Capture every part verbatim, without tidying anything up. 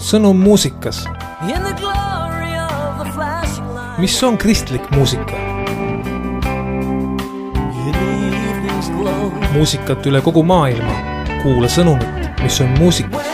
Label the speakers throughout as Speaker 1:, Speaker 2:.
Speaker 1: sõnum muusikas. Mis on kristlik muusika? Muusikat üle kogu maailma. Kuula sõnumit, mis on muusika.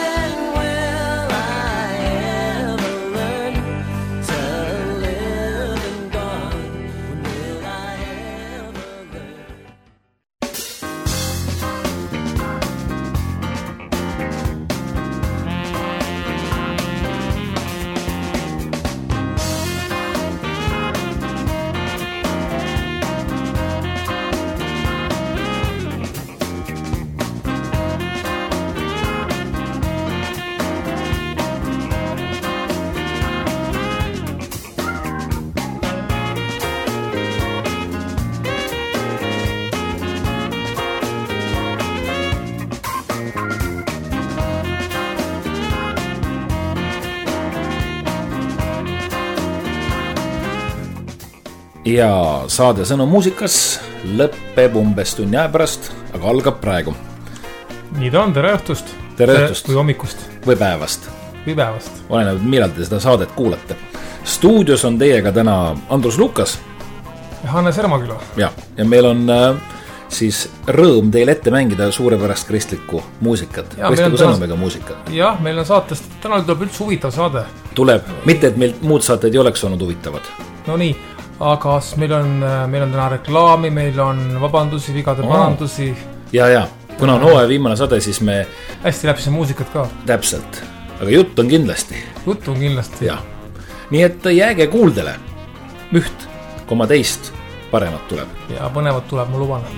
Speaker 2: Ja saade Sõnum muusikas lõppeb umbes tunni aja pärast, aga algab praegu.
Speaker 1: Nii ta on, tere õhtust.
Speaker 2: Tere õhtust.
Speaker 1: Või hommikust.
Speaker 2: Või päevast.
Speaker 1: Või päevast.
Speaker 2: Oleneb, millal te seda saadet kuulate. Stuudios on teiega täna Andrus Lukas.
Speaker 1: Ja Hannes Ermaküla.
Speaker 2: Ja, ja meil on äh, siis rõõm teile ette mängida suurepärast kristlikku muusikat.
Speaker 1: Ja,
Speaker 2: kristliku
Speaker 1: täna...
Speaker 2: sõnumiga muusikat.
Speaker 1: Jah, meil on saatest, täna tuleb üldse huvitav saade.
Speaker 2: Tuleb, mitte et meil muud saated ei oleks olnud huvitavad.
Speaker 1: No nii. Aga meil on, meil on täna reklaami, meil on vabandusi, vigade oh. parandusi.
Speaker 2: Ja, ja, kuna on hooaja viimane sade, siis me...
Speaker 1: Hästi läbi see muusikat ka.
Speaker 2: Täpselt, aga jutt on kindlasti.
Speaker 1: Jutt on kindlasti.
Speaker 2: Ja. Nii et jääge kuuldele. Üht koma teist paremat tuleb.
Speaker 1: Ja põnevat tuleb, ma luban.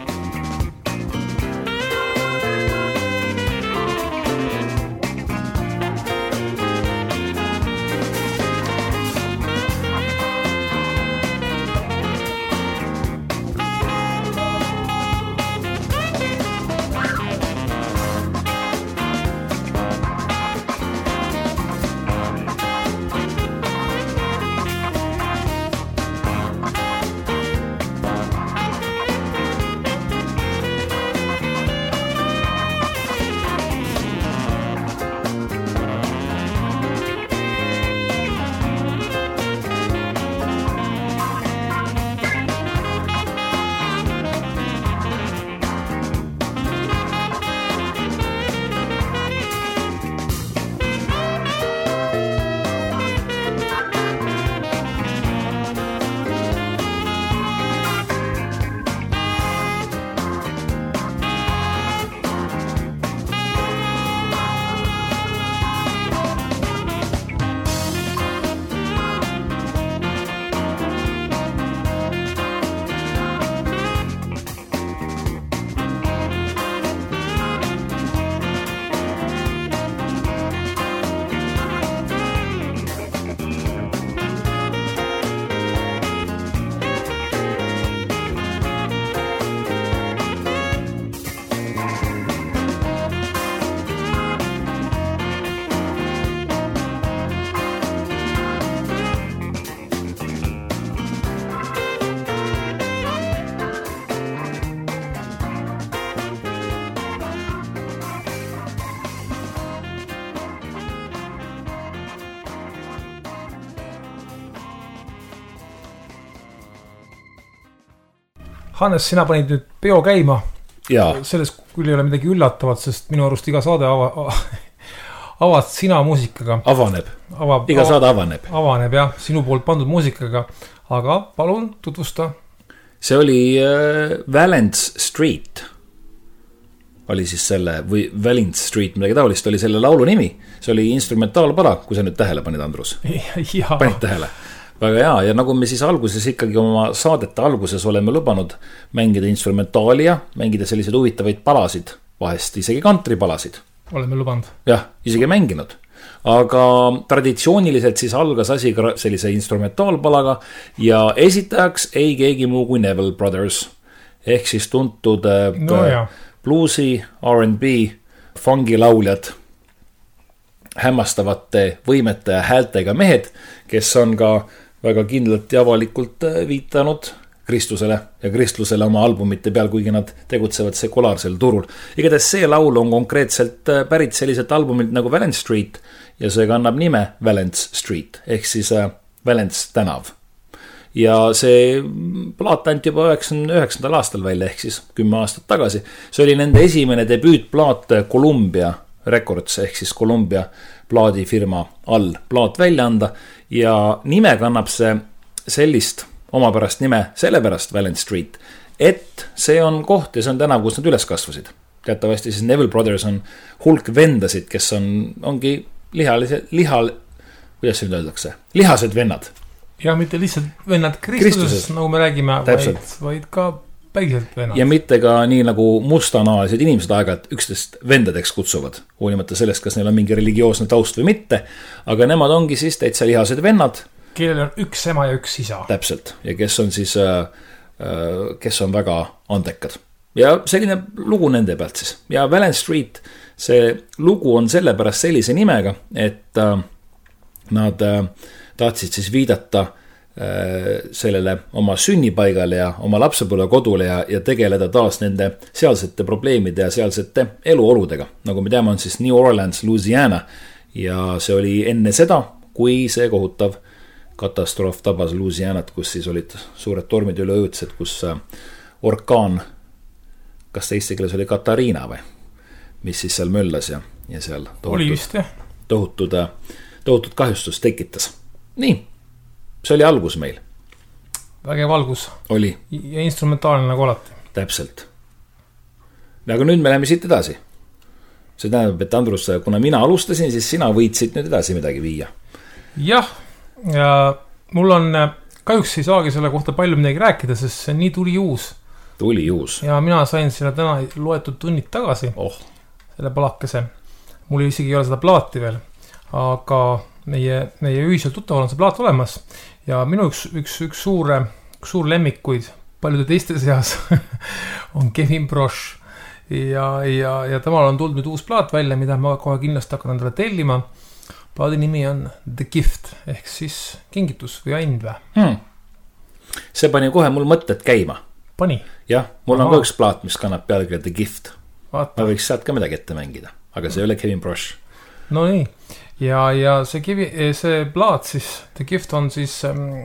Speaker 1: Hannes, sina panid nüüd peo käima.
Speaker 2: Ja.
Speaker 1: Selles küll ei ole midagi üllatavat, sest minu arust iga saade ava, avad sina muusikaga.
Speaker 2: Avaneb.
Speaker 1: Avab,
Speaker 2: iga saade avaneb.
Speaker 1: Avaneb, jah, sinu poolt pandud muusikaga. Aga palun tutvusta.
Speaker 2: See oli äh, Valence Street. Oli siis selle, või Valence Street, midagi taolist, oli selle laulu nimi. See oli instrumentaalpala, kui sa nüüd tähele panid, Andrus.
Speaker 1: Ja.
Speaker 2: Panid tähele. Väga hea, ja nagu me siis alguses ikkagi oma saadete alguses oleme lubanud mängida instrumentaalia, mängida selliseid huvitavaid palasid, vahest isegi kantripalasid.
Speaker 1: Oleme lubanud.
Speaker 2: Jah, isegi mänginud. Aga traditsiooniliselt siis algas asi sellise instrumentaalpalaga ja esitajaks ei keegi muu kui Neville Brothers. Ehk siis tuntud no, bluesi, R and B, fungi lauljad, hämmastavate võimete ja häältega mehed, kes on ka väga kindlalt ja avalikult viitanud Kristlusele ja Kristlusele oma albumite peal, kuigi nad tegutsevad sekulaarsel turul. Igatahes see laul on konkreetselt pärit selliselt albumilt nagu Valence Street ja see kannab nime Valence Street ehk siis Valence tänav. Ja see plaat anti juba üheksakümne üheksandal aastal välja ehk siis kümme aastat tagasi. See oli nende esimene debüütplaat Columbia Records ehk siis Columbia plaadifirma all plaat välja anda ja nime kannab see sellist omapärast nime sellepärast Valence Street, et see on koht ja see on tänav, kus nad üles kasvasid. Teatavasti siis Neville Brothers on hulk vendasid, kes on, ongi lihalised, lihal, kuidas see nüüd öeldakse, lihased vennad.
Speaker 1: Ja mitte lihtsalt vennad Kristuses, Kristuses. Nagu me räägime, vaid, vaid ka päriselt vennad.
Speaker 2: Ja mitte ka nii nagu mustanaalised inimesed aeg-ajalt üksteist vendadeks kutsuvad, hoolimata sellest, kas neil on mingi religioosne taust või mitte, aga nemad ongi siis täitsa lihased vennad,
Speaker 1: kellel on üks ema ja üks isa.
Speaker 2: Täpselt, ja kes on siis, kes on väga andekad. Ja selline lugu nende pealt siis. Ja Valence Street, see lugu on sellepärast sellise nimega, et nad tahtsid siis viidata sellele oma sünnipaigale ja oma lapsepõlve kodule ja, ja tegeleda taas nende sealsete probleemide ja sealsete eluoludega. Nagu me teame, on siis New Orleans, Louisiana ja see oli enne seda, kui see kohutav katastroof tabas Louisianat, kus siis olid suured tormid üle õõtsed, kus orkaan, kas teiste keeles oli Katariina või, mis siis seal möllas ja, ja seal tohutud, tohutud, tohutud kahjustus tekitas. Nii, see oli algus meil.
Speaker 1: Vägev algus.
Speaker 2: Oli.
Speaker 1: Ja instrumentaalne nagu alati.
Speaker 2: Täpselt. Aga nüüd me läheme siit edasi. See tähendab, et Andrus, kuna mina alustasin, siis sina võid siit nüüd edasi midagi viia.
Speaker 1: Jah, ja mul on, kahjuks ei saagi selle kohta palju midagi rääkida, sest see nii tuli uus.
Speaker 2: Tuli uus.
Speaker 1: Ja mina sain selle täna loetud tunnid tagasi.
Speaker 2: Oh.
Speaker 1: Selle palakese. Mul isegi ei ole seda plaati veel, aga meie, meie ühiselt tuttaval on see plaat olemas. Ja minu üks, üks, üks, suur, üks suur lemmikuid paljude teiste seas on Kevin Brosh. Ja, ja, ja temal on tulnud nüüd uus plaat välja, mida ma kohe kindlasti hakkan endale tellima. Plaadi nimi on The Gift, ehk siis kingitus või ainv.
Speaker 2: Hmm. See pani kohe mul mõtted käima.
Speaker 1: Pani?
Speaker 2: Jah, mul Aha. on ka üks plaat, mis kannab pealegi The Gift. Vaata. Ma võiks sealt ka midagi ette mängida, aga see ei ole Kevin Brosh.
Speaker 1: No nii, ja, ja see, Kevi, see plaat siis, The Gift on siis,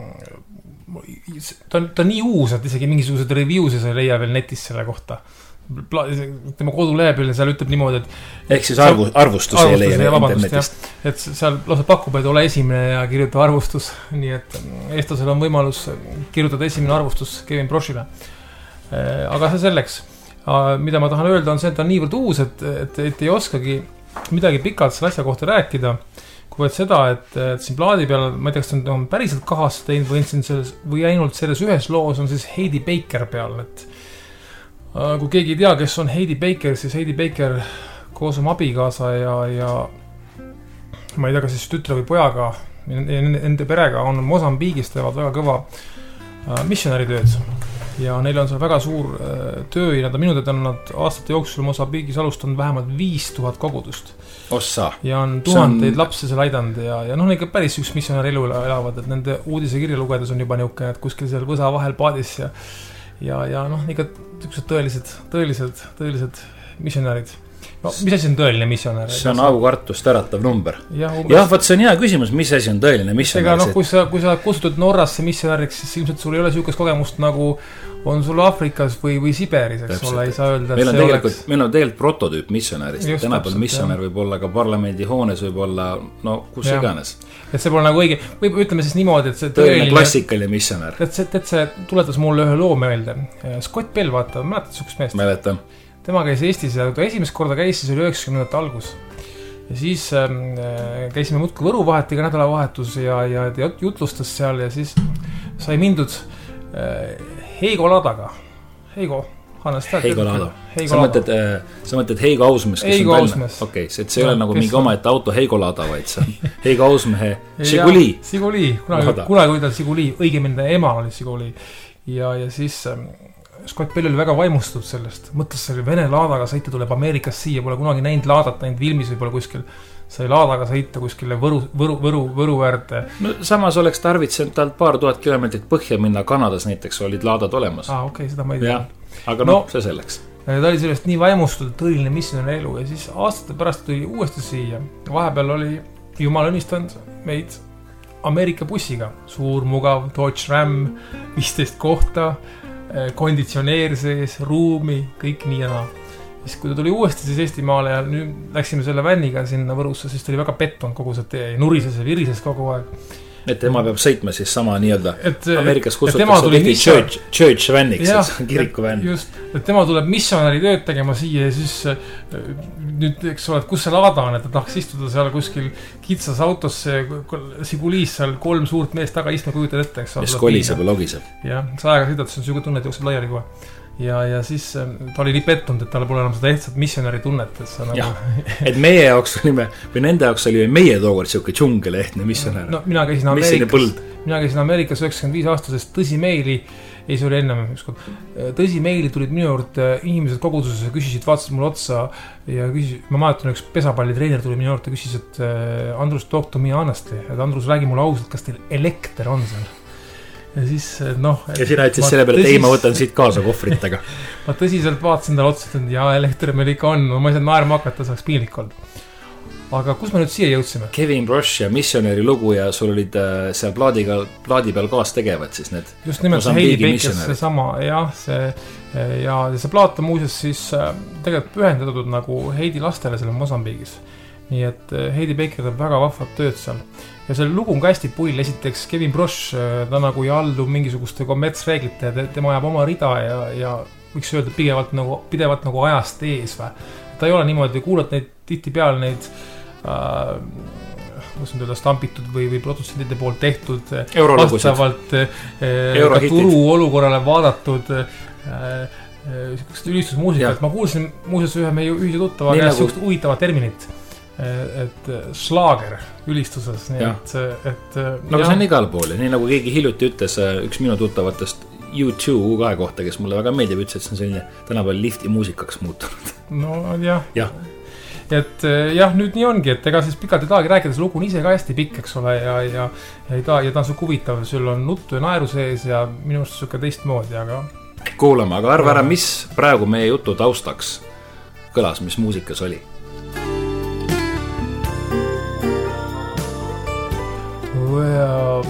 Speaker 1: ta on, ta on nii uus, et isegi mingisugused review'se sa ei leia veel netis selle kohta. Pla, tema kodulehepilne seal ütleb niimoodi, et
Speaker 2: ehk siis arvu, arvustus ei leia internetist.
Speaker 1: Et seal lausa pakub, et ole esimene ja kirjuta arvustus, nii et eestlasel on võimalus kirjutada esimene arvustus Kevin Broshile. Aga see selleks, mida ma tahan öelda on see, et ta on niivõrd uus, et, et, et ei oskagi midagi pikalt selle asja kohta rääkida, kui et seda, et, et siin plaadi peal, ma ei tea, kas ta on päriselt kahast teinud või, selles, või ainult selles ühes loos on siis Heidi Baker peal, et kui keegi ei tea, kes on Heidi Baker, siis Heidi Baker koos oma abikaasa ja, ja ma ei tea, kas siis tütre või pojaga, nende perega on Mosambiigis, teevad väga kõva äh, missionäritööd ja neil on seal väga suur äh, töö ja nad on minu teada on nad aastate jooksul Mosambiigis alustanud vähemalt viis tuhat kogudust.
Speaker 2: Ossa.
Speaker 1: Ja on tuhandeid on... lapsi seal aidanud ja, ja noh, ikka päris üks missionäri elu elavad, et nende uudise kirja lugedes on juba niukene, et kuskil seal võsa vahel paadis ja ja, ja noh, ikka tüksed tõelised, tõelised, tõelised missionärid. No, mis asi on tõeline missionär?
Speaker 2: See on aukartust äratav number. Jah, ja, võt, see on hea küsimus, mis asi on tõeline missionär?
Speaker 1: Ega noh, kui sa, kui sa kutsutud Norrasse missionäriks, siis ilmselt sul ei ole siukest kogemust nagu on sul Afrikas või, või Siberis, eks ole, ei saa öelda,
Speaker 2: et meil on tegelikult, oleks... meil on tegelikult prototüüp missionärist. Tänapäeval missionär võib olla ka parlamendi hoones, võib olla, no kus ja. Iganes.
Speaker 1: Et see pole nagu õige, või ütleme siis niimoodi, et see
Speaker 2: tõeline klassikaline missionär.
Speaker 1: Et see, et see tuletas mulle ühe loo meelde. Scott Bell, vaata, mäletad sukust meest?
Speaker 2: Mäletan.
Speaker 1: Tema käis Eestis ja ta esimest korda käis, siis oli üheksakümnendate algus. Ja siis äh, käisime muudki Võruvahetiga nädalavahetus ja, ja jutlustas seal ja siis sai mindud äh, Heigo Ladaga. Heigo, Hannes, tead?
Speaker 2: Heigo Lada. Sa mõtled, äh, sa mõtled Heigo Ausmees, kes
Speaker 1: Heigo
Speaker 2: on
Speaker 1: Ausmees.
Speaker 2: Okei, okay, see ei ole nagu mingi oma, et auto Heigo Lada, vaid see on Heigo Ausmehe Siguli.
Speaker 1: Siguli, kunagi, kunagi võidad Siguli, õigemini ema oli Siguli. Ja, ja siis äh, Scott Bell oli väga vaimustatud sellest, mõtles selle Vene laadaga sõita tuleb Ameerikas siia, pole kunagi näinud laadat, näinud filmis või pole kuskil sai laadaga sõita kuskile Võru, Võru, Võru, Võru äärde.
Speaker 2: No samas oleks tarvitsenud talt paar tuhat kilomeetrit põhja minna, Kanadas näiteks olid laadad olemas.
Speaker 1: Aa, okei, okay, seda ma ei tea.
Speaker 2: Aga no, no see selleks.
Speaker 1: Ta oli sellest nii vaimustatud, tõeline missionäri elu ja siis aastate pärast tuli uuesti siia. Vahepeal oli jumal õnnistanud meid Ameerika bussiga. Suur, mugav, Dodge Ram, viisteist kohta, konditsioneer sees, ruumi, kõik nii ja naa. Siis kui ta tuli uuesti siis Eestimaale ja nüüd läksime selle vänniga sinna Võrusse, siis ta oli väga pettunud kogu see tee, nurises ja virises kogu aeg.
Speaker 2: Et tema peab sõitma siis sama nii-öelda
Speaker 1: et,
Speaker 2: Ameerikas kutsutakse tihti church, church vänniks, kiriku vänn.
Speaker 1: Just, et tema tuleb missionäri tööd tegema siia ja siis nüüd, eks ole, kus see laada on, et ta tahaks istuda seal kuskil kitsas autosse, Siguliis seal kolm suurt meest taga istma kujutad ette, eks ole.
Speaker 2: Mis koliseb ja logiseb.
Speaker 1: Jah, sa aega sõidad, see on sügu tunnet jookseb laiali kohe. Ja, ja siis ta oli nii pettunud, et talle pole enam seda ehtsat missionäri tunnet, et sa nagu...
Speaker 2: et meie jaoks olime, või nende jaoks oli meie tookord siuke džungel ehtne missionär.
Speaker 1: No mina käisin Ameerikas, mina käisin Ameerikas üheksakümmend viis aastasest tõsimeili, ei see oli ennem, tõsimeili tulid minu juurde inimesed koguduses ja küsisid, vaatasid mulle otsa ja küsisid, ma mäletan, üks pesapallitreener tuli minu juurde ja küsis, et Andrus, talk to me honestly, et Andrus, räägi mulle ausalt, kas teil elekter on seal? Ja siis, noh...
Speaker 2: Ja sina ütles selle peale, et tõsis... ei, ma võtan siit kaasa kohvritega.
Speaker 1: Ma tõsiselt vaatasin talle otsa, et jaa, elekter meil ikka on, ma ei saa naerma hakata, saaks piinlik olnud. Aga kus me nüüd siia jõudsime?
Speaker 2: Kevin Brosh ja missionäri lugu ja sul olid äh, seal plaadiga, plaadi peal kaas tegevad siis need.
Speaker 1: Just nimelt see Heidi Bakers, see sama, jah, see, ja see plaat on muuseas siis äh, tegelikult pühendatud nagu Heidi lastele selle Mosambiigis. Nii et äh, Heidi Baker teeb väga vahvat tööd seal. Ja selle lugu on ka hästi pull, esiteks Kevin Brosh, ta nagu ei allu mingisuguste kommertsreeglite, tema ajab oma rida ja, ja võiks öelda pidevalt nagu, pidevalt nagu ajast ees või. Ta ei ole niimoodi, kuulad neid tihti peal neid äh, kuidas nüüd öelda, stampitud või, või produtsendide poolt tehtud vastavalt äh, ka turu olukorrale vaadatud äh, äh, ülistusmuusikat. Ma kuulsin muuseas ühe meie ühise tuttava käest nagu... sihukest huvitava terminit, et slaager ülistuses, nii
Speaker 2: ja.
Speaker 1: et, et
Speaker 2: no aga see on igal pool ja nii nagu keegi hiljuti ütles, üks minu tuttavatest U two U kahe kohta, kes mulle väga meeldib, ütles, et see on selline tänapäeval lifti muusikaks muutunud.
Speaker 1: No jah
Speaker 2: ja.
Speaker 1: Et jah, nüüd nii ongi, et ega siis pikalt ei tahagi rääkida, see lugu on ise ka hästi pikk, eks ole, ja, ja, ja, ta, ja ta on su huvitav, sul on nuttu ja naeru sees ja minu arust suke teistmoodi, aga
Speaker 2: kuulame, aga arva ära, mis praegu meie jutu taustaks kõlas, mis muusikas oli?
Speaker 1: Well...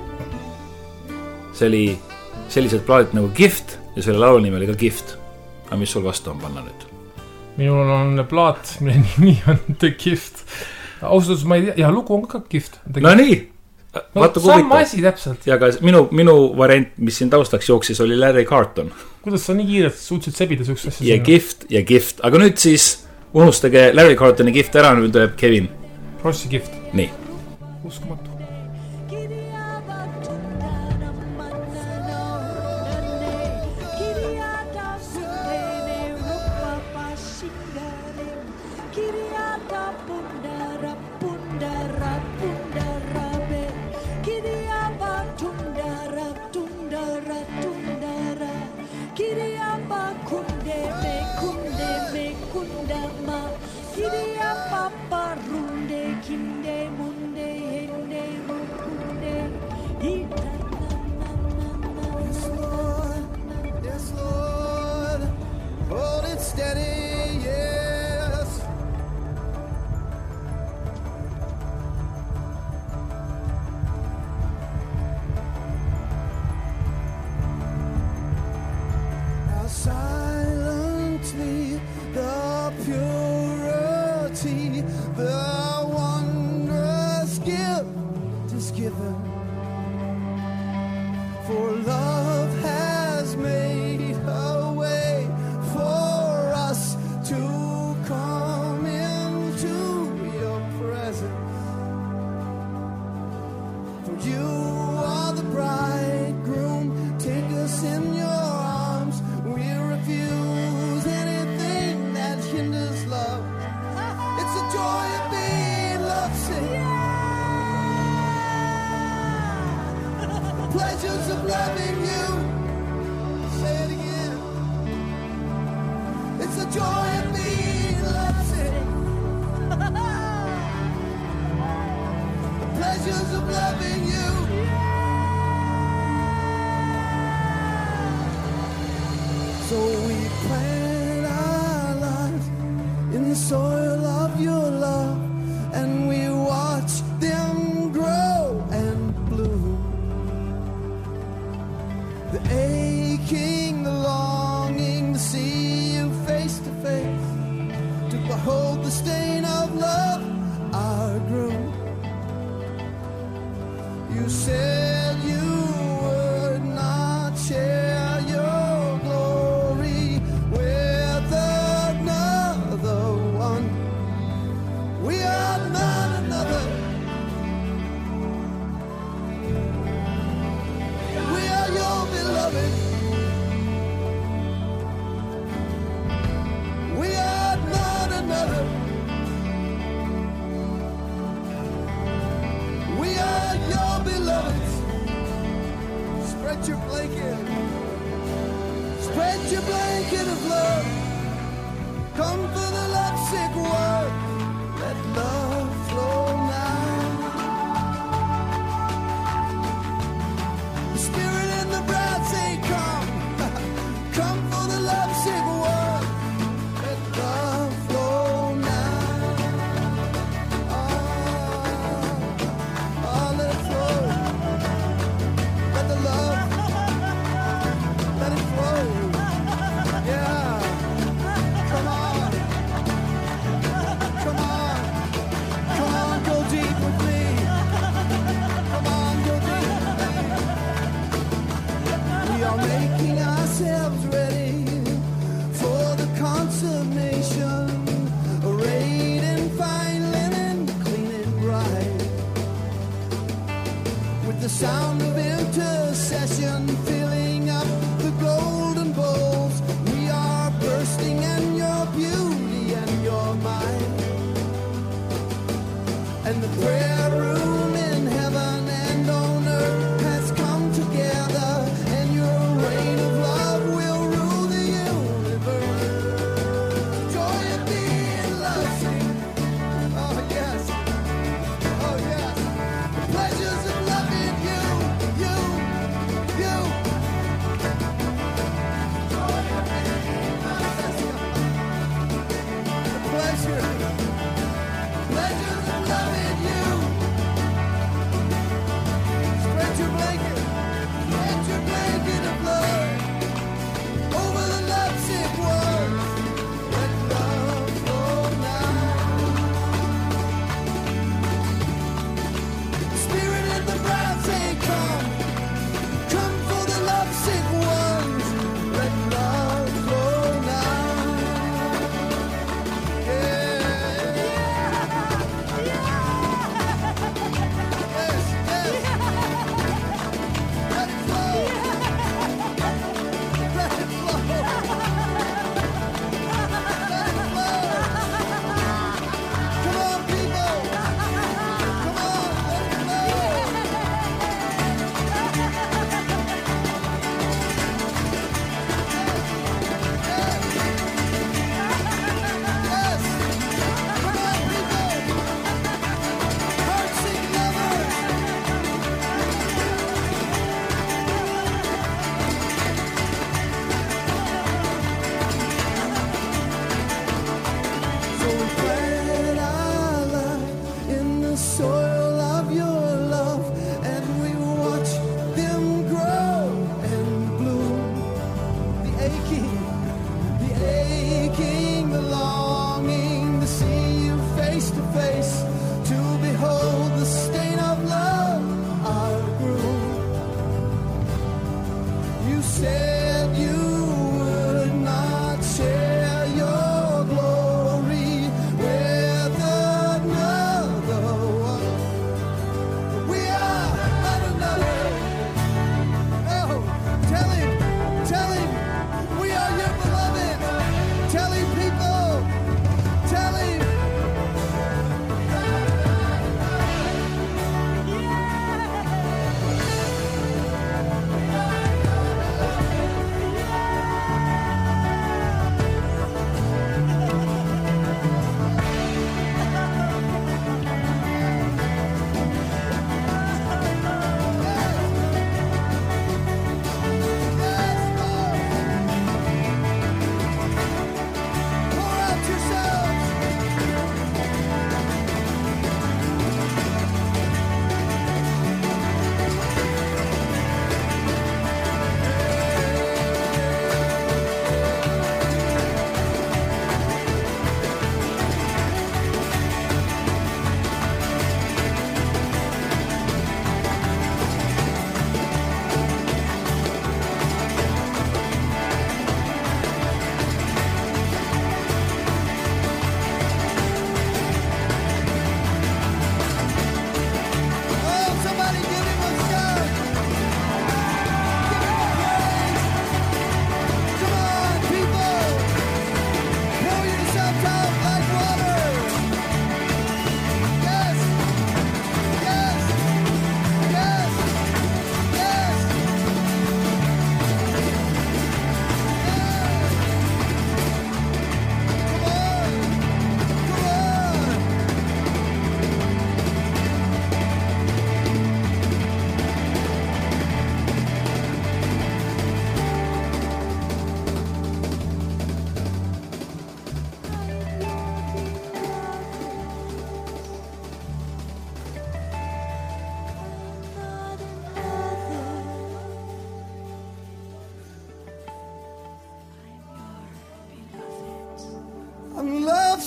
Speaker 2: see oli sellised plaadid nagu Gift ja selle laulu nimi oli ka Gift. Aga mis sul vastu on panna nüüd?
Speaker 1: Minul on plaat, mille nimi on The Gift. Austus ma ei tea, ja lugu on ka Gift.
Speaker 2: No nii, vaata
Speaker 1: no, sama asi täpselt.
Speaker 2: Ja ka minu, minu variant, mis siin taustaks jooksis, oli Larry Carton.
Speaker 1: Kuidas sa nii kiirelt suutsid sebida sükse asja?
Speaker 2: Ja Gift ja Gift, aga nüüd siis unustage Larry Cartoni Gift ära, nüüd tuleb Kevin
Speaker 1: Brossi Gift.
Speaker 2: Nii.
Speaker 1: Uskumatu.
Speaker 3: Pleasures of loving you. Say it again. joy of being lovesick, the pleasures of loving you. So we plant our lives in the soil of your love, and we watch them grow and bloom. The aching, the longing to see you face to face, to behold the stain of love, our groom. You said you would not share your glory with another one. We are not another. We are your beloved. We are not another. We are your beloved. Spread your blanket. Spread your blanket of love. Come for the lovesick world. Let love flow now. The Spirit and the bride say, come. Come for the lovesick world. Let love flow now. Oh, oh, let it flow. Let the love, let it flow. Yeah. Come on. Come on. Come on, go deep with me. Come on, go deep with me. We are making ourselves ready for the consummation, arrayed in fine linen, clean and bright, with the sound of intercession filling up the golden bowls. We are bursting in your beauty and your might, and the prayer room in heaven and on earth has come together, and your reign of love will rule the universe. Joy of being lovesick. Oh yes. Oh yes. The pleasures of loving you.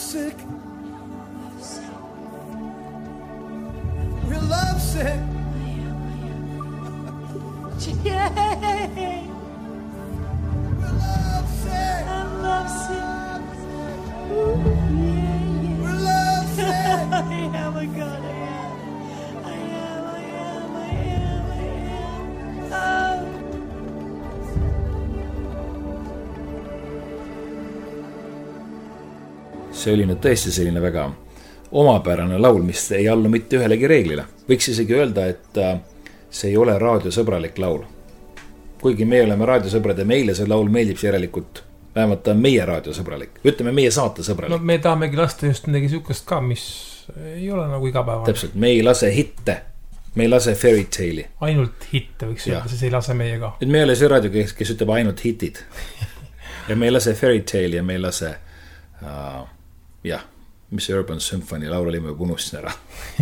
Speaker 3: lovesick. We're lovesick.
Speaker 4: Yay!
Speaker 3: We're lovesick.
Speaker 4: I'm lovesick. Ooh, yeah, yeah.
Speaker 3: We're lovesick.
Speaker 4: I am a god, I am. I am, I am, I am, I am. Oh.
Speaker 2: See oli nüüd tõesti selline väga omapärane laul, mis ei allu mitte ühelegi reeglile. Võiks isegi öelda, et see ei ole raadiosõbralik laul. Kuigi me oleme raadiosõbrad ja meile see laul meeldib järelikult, vähemalt ta on meie raadiosõbralik. Ütleme meie saate sõbralik.
Speaker 1: No me tahamegi lasta just midagi sükast ka, mis ei ole nagu igapäevane.
Speaker 2: Täpselt, me ei lase hitte, me ei lase fairy tale'i.
Speaker 1: Ainult hitte võiks öelda, siis ei lase meie ka.
Speaker 2: Et me ei ole see raadio, kes, kes ütleb ainult hitid. Ja me ei lase fairy tale'i ja me ei lase uh, jah, mis Urban Symphony laul oli, me unustasin ära.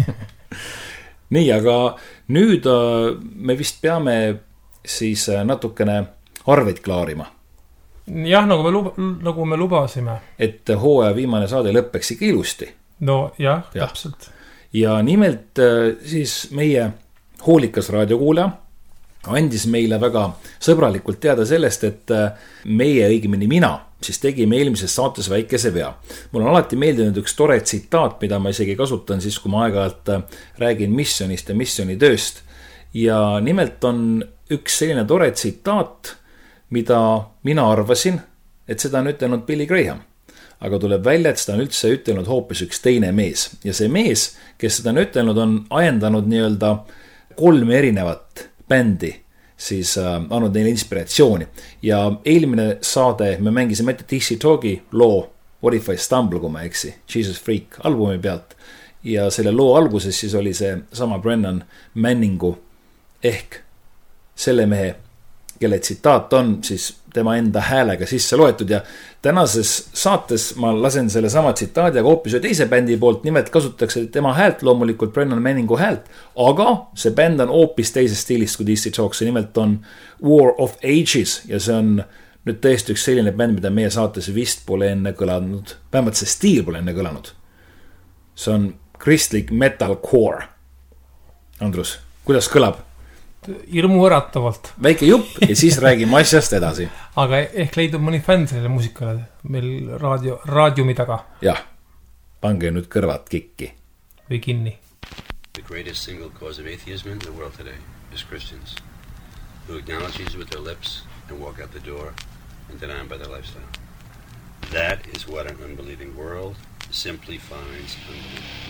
Speaker 2: Nii, aga nüüd uh, me vist peame siis uh, natukene arveid klaarima.
Speaker 1: Jah, nagu me, luba, nagu me lubasime.
Speaker 2: Et hooaja viimane saade lõppeks ikka ilusti.
Speaker 1: No jah,
Speaker 2: ja.
Speaker 1: täpselt.
Speaker 2: Ja nimelt uh, siis meie hoolikas raadiokuulaja andis meile väga sõbralikult teada sellest, et uh, meie, õigemini mina, siis tegime eelmises saates väikese vea. Mul on alati meeldinud üks tore tsitaat, mida ma isegi kasutan siis, kui ma aeg-ajalt räägin missionist ja missionitööst. Ja nimelt on üks selline tore tsitaat, mida mina arvasin, et seda on ütelnud Billy Graham. Aga tuleb välja, et seda on üldse ütelnud hoopis üks teine mees. Ja see mees, kes seda on ütelnud, on ajendanud nii-öelda kolm erinevat bändi, siis äh, andnud neile inspiratsiooni. Ja eelmine saade me mängisime ette D C Talki loo What If I Stumble, kui ma eksi, Jesus Freak albumi pealt. Ja selle loo alguses siis oli see sama Brennan Manningu ehk selle mehe, kelle tsitaat on siis tema enda häälega sisse loetud. Ja tänases saates ma lasen selle sama tsitaadi, aga hoopis ühe teise bändi poolt, nimelt kasutatakse tema häält, loomulikult Brennan Manningu häält, aga see bänd on hoopis teisest stiilist kui D C Talk, see nimelt on War of Ages ja see on nüüd tõesti üks selline bänd, mida meie saates vist pole enne kõlanud, vähemalt see stiil pole enne kõlanud. See on kristlik metalcore. Andrus, kuidas kõlab?
Speaker 1: Hirmu äratavalt.
Speaker 2: Väike jupp ja siis räägime asjast edasi.
Speaker 1: Aga ehk leidub mõni fänn selle muusikale meil raadio, raadiumi taga.
Speaker 2: Jah, pange nüüd kõrvad kikki.
Speaker 1: Või kinni.
Speaker 5: The greatest single cause of atheism in the world today is Christians who acknowledge Jesus with their lips and walk out the door and deny him by their lifestyle. That is what an unbelieving world simply finds unbelievable.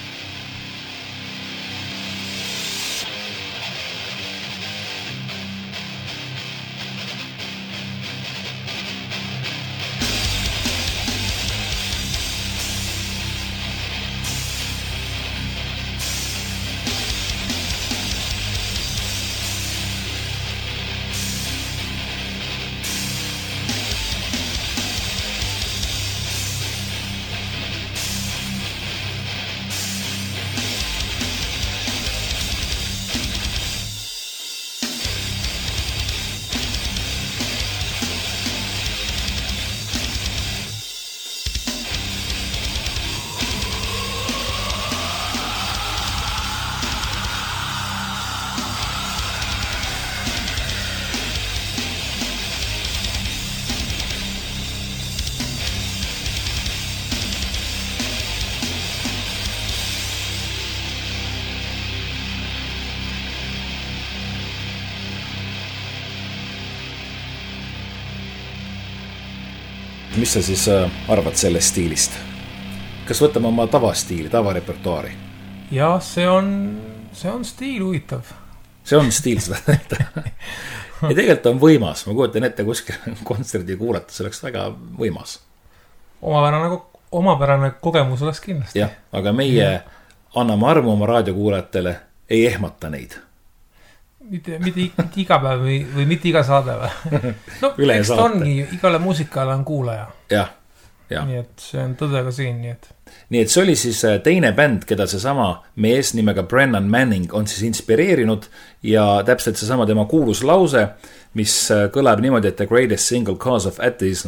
Speaker 2: Mis sa siis arvad sellest stiilist? Kas võtame oma tavastiili, tavarepertuaari?
Speaker 1: Ja see on, see on stiil huvitav.
Speaker 2: See on stiil seda näita. Ja tegelikult on võimas. Ma kuutan ette kuskil kontserdi kuulata, see oleks väga võimas.
Speaker 1: Omapärane, omapärane kogemus oleks kindlasti.
Speaker 2: Jah, aga meie ja. anname armu oma raadiokuulajatele, ei ehmata neid.
Speaker 1: Mitte, mitte, mitte iga päev või, või mitte iga saade või? No, eks ta ongi, igale muusikale on kuulaja.
Speaker 2: Jah, jah.
Speaker 1: Nii et see on tõdega siin, nii et.
Speaker 2: Nii et see oli siis teine bänd, keda see sama mees nimega Brennan Manning on siis inspireerinud ja täpselt see sama tema kuulus lause, mis kõlab niimoodi, et the greatest single cause of atheism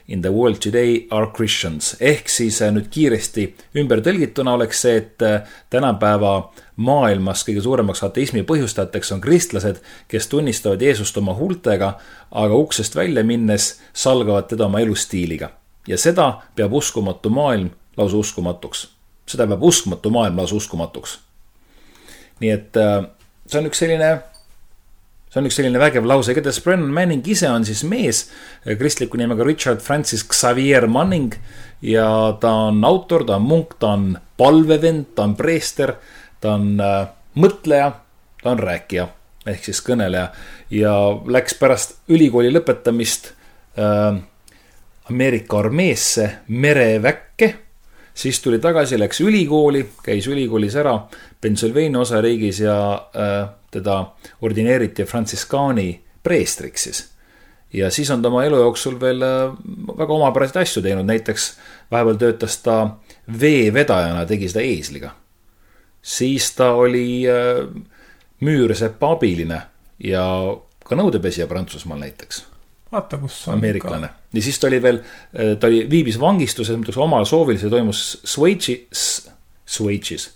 Speaker 2: in the world today are Christians. Ehk siis nüüd kiiresti ümber tõlgituna oleks see, et tänapäeva maailmas kõige suuremaks ateismi põhjustajateks on kristlased, kes tunnistavad Jeesust oma huultega, aga uksest välja minnes salgavad teda oma elustiiliga. Ja seda peab uskumatu maailm lausa uskumatuks. Seda peab uskumatu maailm lausa uskumatuks. Nii et see on üks selline, see on üks selline vägev lause. Igatahes Brennan Manning ise on siis mees kristliku nimega Richard Francis Xavier Manning ja ta on autor, ta on munk, ta on palvevend, ta on preester, ta on äh, mõtleja, ta on rääkija ehk siis kõneleja ja läks pärast ülikooli lõpetamist äh, Ameerika armeesse mereväkke. Siis tuli tagasi, läks ülikooli, käis ülikoolis ära Pennsylvania osariigis ja äh, teda ordineeriti Franziskaani preestriks siis. Ja siis on ta oma elu jooksul veel äh, väga omapäraseid asju teinud. Näiteks vahepeal töötas ta veevedajana, tegi seda eesliga. Siis ta oli äh, müürsepa abiline ja ka nõudepesija Prantsusmaal näiteks.
Speaker 1: Vaata, kus on
Speaker 2: Ameeriklane. Ja siis ta oli veel, ta oli viibis vangistuses, mõtleks omal soovil, see toimus Šveitsis, Šveitsis,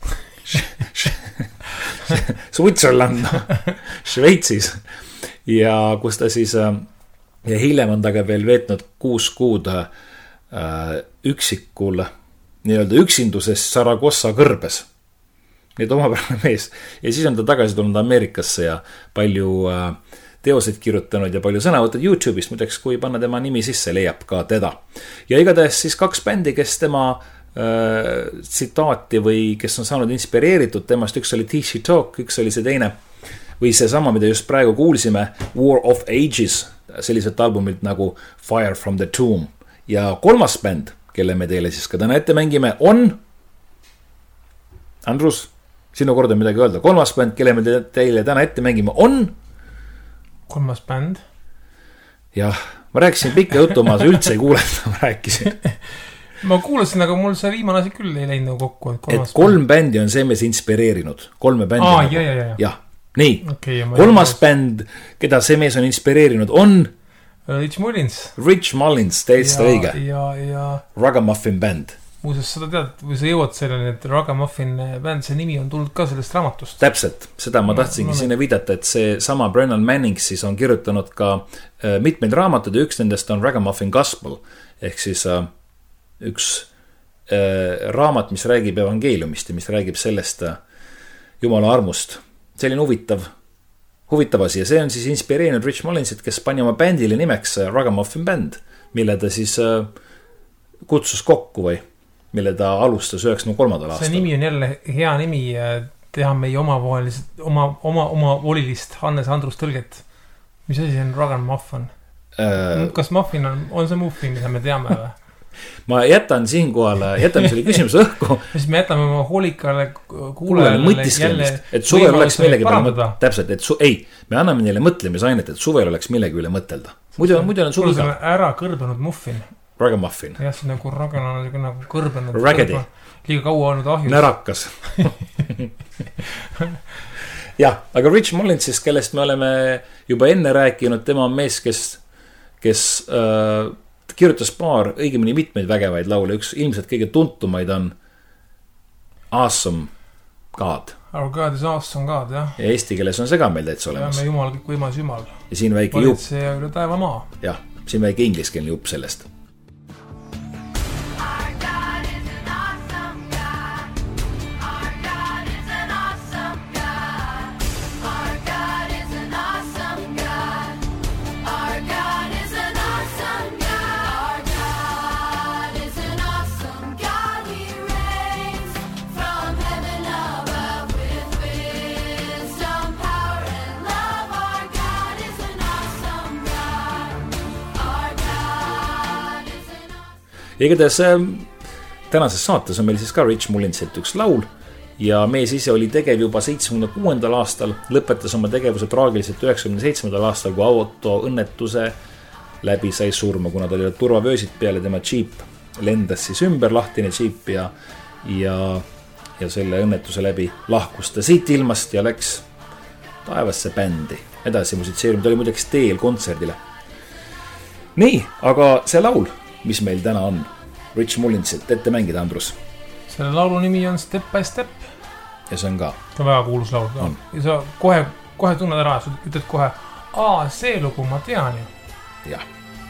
Speaker 2: Switzerland, Šveitsis ja kus ta siis ja hiljem on ta ka veel veetnud kuus kuud üksikul nii-öelda üksinduses Saragossa kõrbes. Nii et omapärane mees. Ja siis on ta tagasi tulnud Ameerikasse ja palju teoseid kirjutanud ja palju sõnavõtted YouTube'ist, muideks kui panna tema nimi sisse, leiab ka teda. Ja igatahes siis kaks bändi, kes tema äh, tsitaati või kes on saanud inspireeritud temast, üks oli T C Talk, üks oli see teine või see sama, mida just praegu kuulsime, War of Ages, selliselt albumilt nagu Fire from the Tomb. Ja kolmas bänd, kelle me teile siis ka täna ette mängime, on Andrus, sinu kord on midagi öelda. Kolmas bänd, kelle me teile täna ette mängime, on
Speaker 1: kolmas bänd.
Speaker 2: Jah, ma rääkisin pikka juttu, ma üldse ei kuuleta, ma rääkisin.
Speaker 1: Ma kuulasin, aga mul see viimane asi küll ei läinud kokku.
Speaker 2: Et, et kolm bändi on see mees inspireerinud. Kolme bändi.
Speaker 1: Aa, nagu. jah, jah,
Speaker 2: jah. Nii,
Speaker 1: okay,
Speaker 2: kolmas bänd, keda see mees on inspireerinud, on
Speaker 1: Rich Mullins.
Speaker 2: Rich Mullins, täitsa õige.
Speaker 1: Ja, ja
Speaker 2: Ragamuffin bänd.
Speaker 1: Muuseas, seda tead, või sa jõuad sellele, et Ragamuffin bänd, see nimi on tulnud ka sellest raamatust.
Speaker 2: Täpselt, seda ma tahtsingi no, sinna viidata, et see sama Brennan Manning siis on kirjutanud ka äh, mitmeid raamatud ja üks nendest on Ragamuffin Gospel, ehk siis äh, üks äh, raamat, mis räägib evangeeliumist ja mis räägib sellest äh, Jumala armust. Selline huvitav, huvitav asi ja see on siis inspireerinud Rich Mullinsit, kes pani oma bändile nimeks äh, Ragamuffin bänd, mille ta siis äh, kutsus kokku või mille ta alustas üheksakümne kolmandal aastal.
Speaker 1: See nimi on jälle hea nimi teha meie omavahelised, oma, oma, oma volilist Hannes Andrus tõlget. Mis asi see on Ragamuffin? Äh, Kas muffin on, on see muffin, mida me teame või?
Speaker 2: Ma jätan siinkohal, jätame selle küsimuse õhku.
Speaker 1: Siis me jätame oma hoolikale kuulajale jälle
Speaker 2: et suvel oleks millegi peale täpselt, et su, ei, me anname neile mõtlemisainet, et suvel oleks millegi üle mõtelda. Muidu, muidu on sul
Speaker 1: ka ära kõrbenud muffin.
Speaker 2: Ragamuffin.
Speaker 1: Jah, see nagu ragana on nagu kõrbenud.
Speaker 2: Raggedy.
Speaker 1: Liiga kaua olnud ahjus.
Speaker 2: Närakas. jah, aga Rich Mullins siis, kellest me oleme juba enne rääkinud, tema on mees, kes, kes äh, kirjutas paar õigemini mitmeid vägevaid laule. Üks ilmselt kõige tuntumaid on Awesome God.
Speaker 1: Our God is awesome God, jah.
Speaker 2: Ja eesti keeles on see ka meil täitsa olemas.
Speaker 1: Ja me jumal, kõik võimas jumal.
Speaker 2: Ja siin väike jupp.
Speaker 1: Valitse üle taeva maa.
Speaker 2: jah, siin väike ingliskeelne jupp sellest. Ja igatahes tänases saates on meil siis ka Rich Mullinsilt üks laul ja mees ise oli tegev juba seitsmekümne kuuendal aastal, lõpetas oma tegevuse traagiliselt üheksakümne seitsmendal aastal, kui autoõnnetuse läbi sai surma, kuna tal oli turvavöösid peale, tema džiip lendas siis ümber, lahtine džiip ja, ja, ja selle õnnetuse läbi lahkus ta siit ilmast ja läks taevasse bändi edasi musitseerima, ta oli muideks teel kontserdile. Nii, aga see laul mis meil täna on. Rich Mullinsilt ette mängida, Andrus.
Speaker 1: Selle laulu nimi on Step by Step.
Speaker 2: Ja see on ka.
Speaker 1: See on väga kuulus laul.
Speaker 2: On.
Speaker 1: Ja sa kohe, kohe tunned ära, sa ütled kohe, aa, see lugu ma tean ju.
Speaker 2: Jah.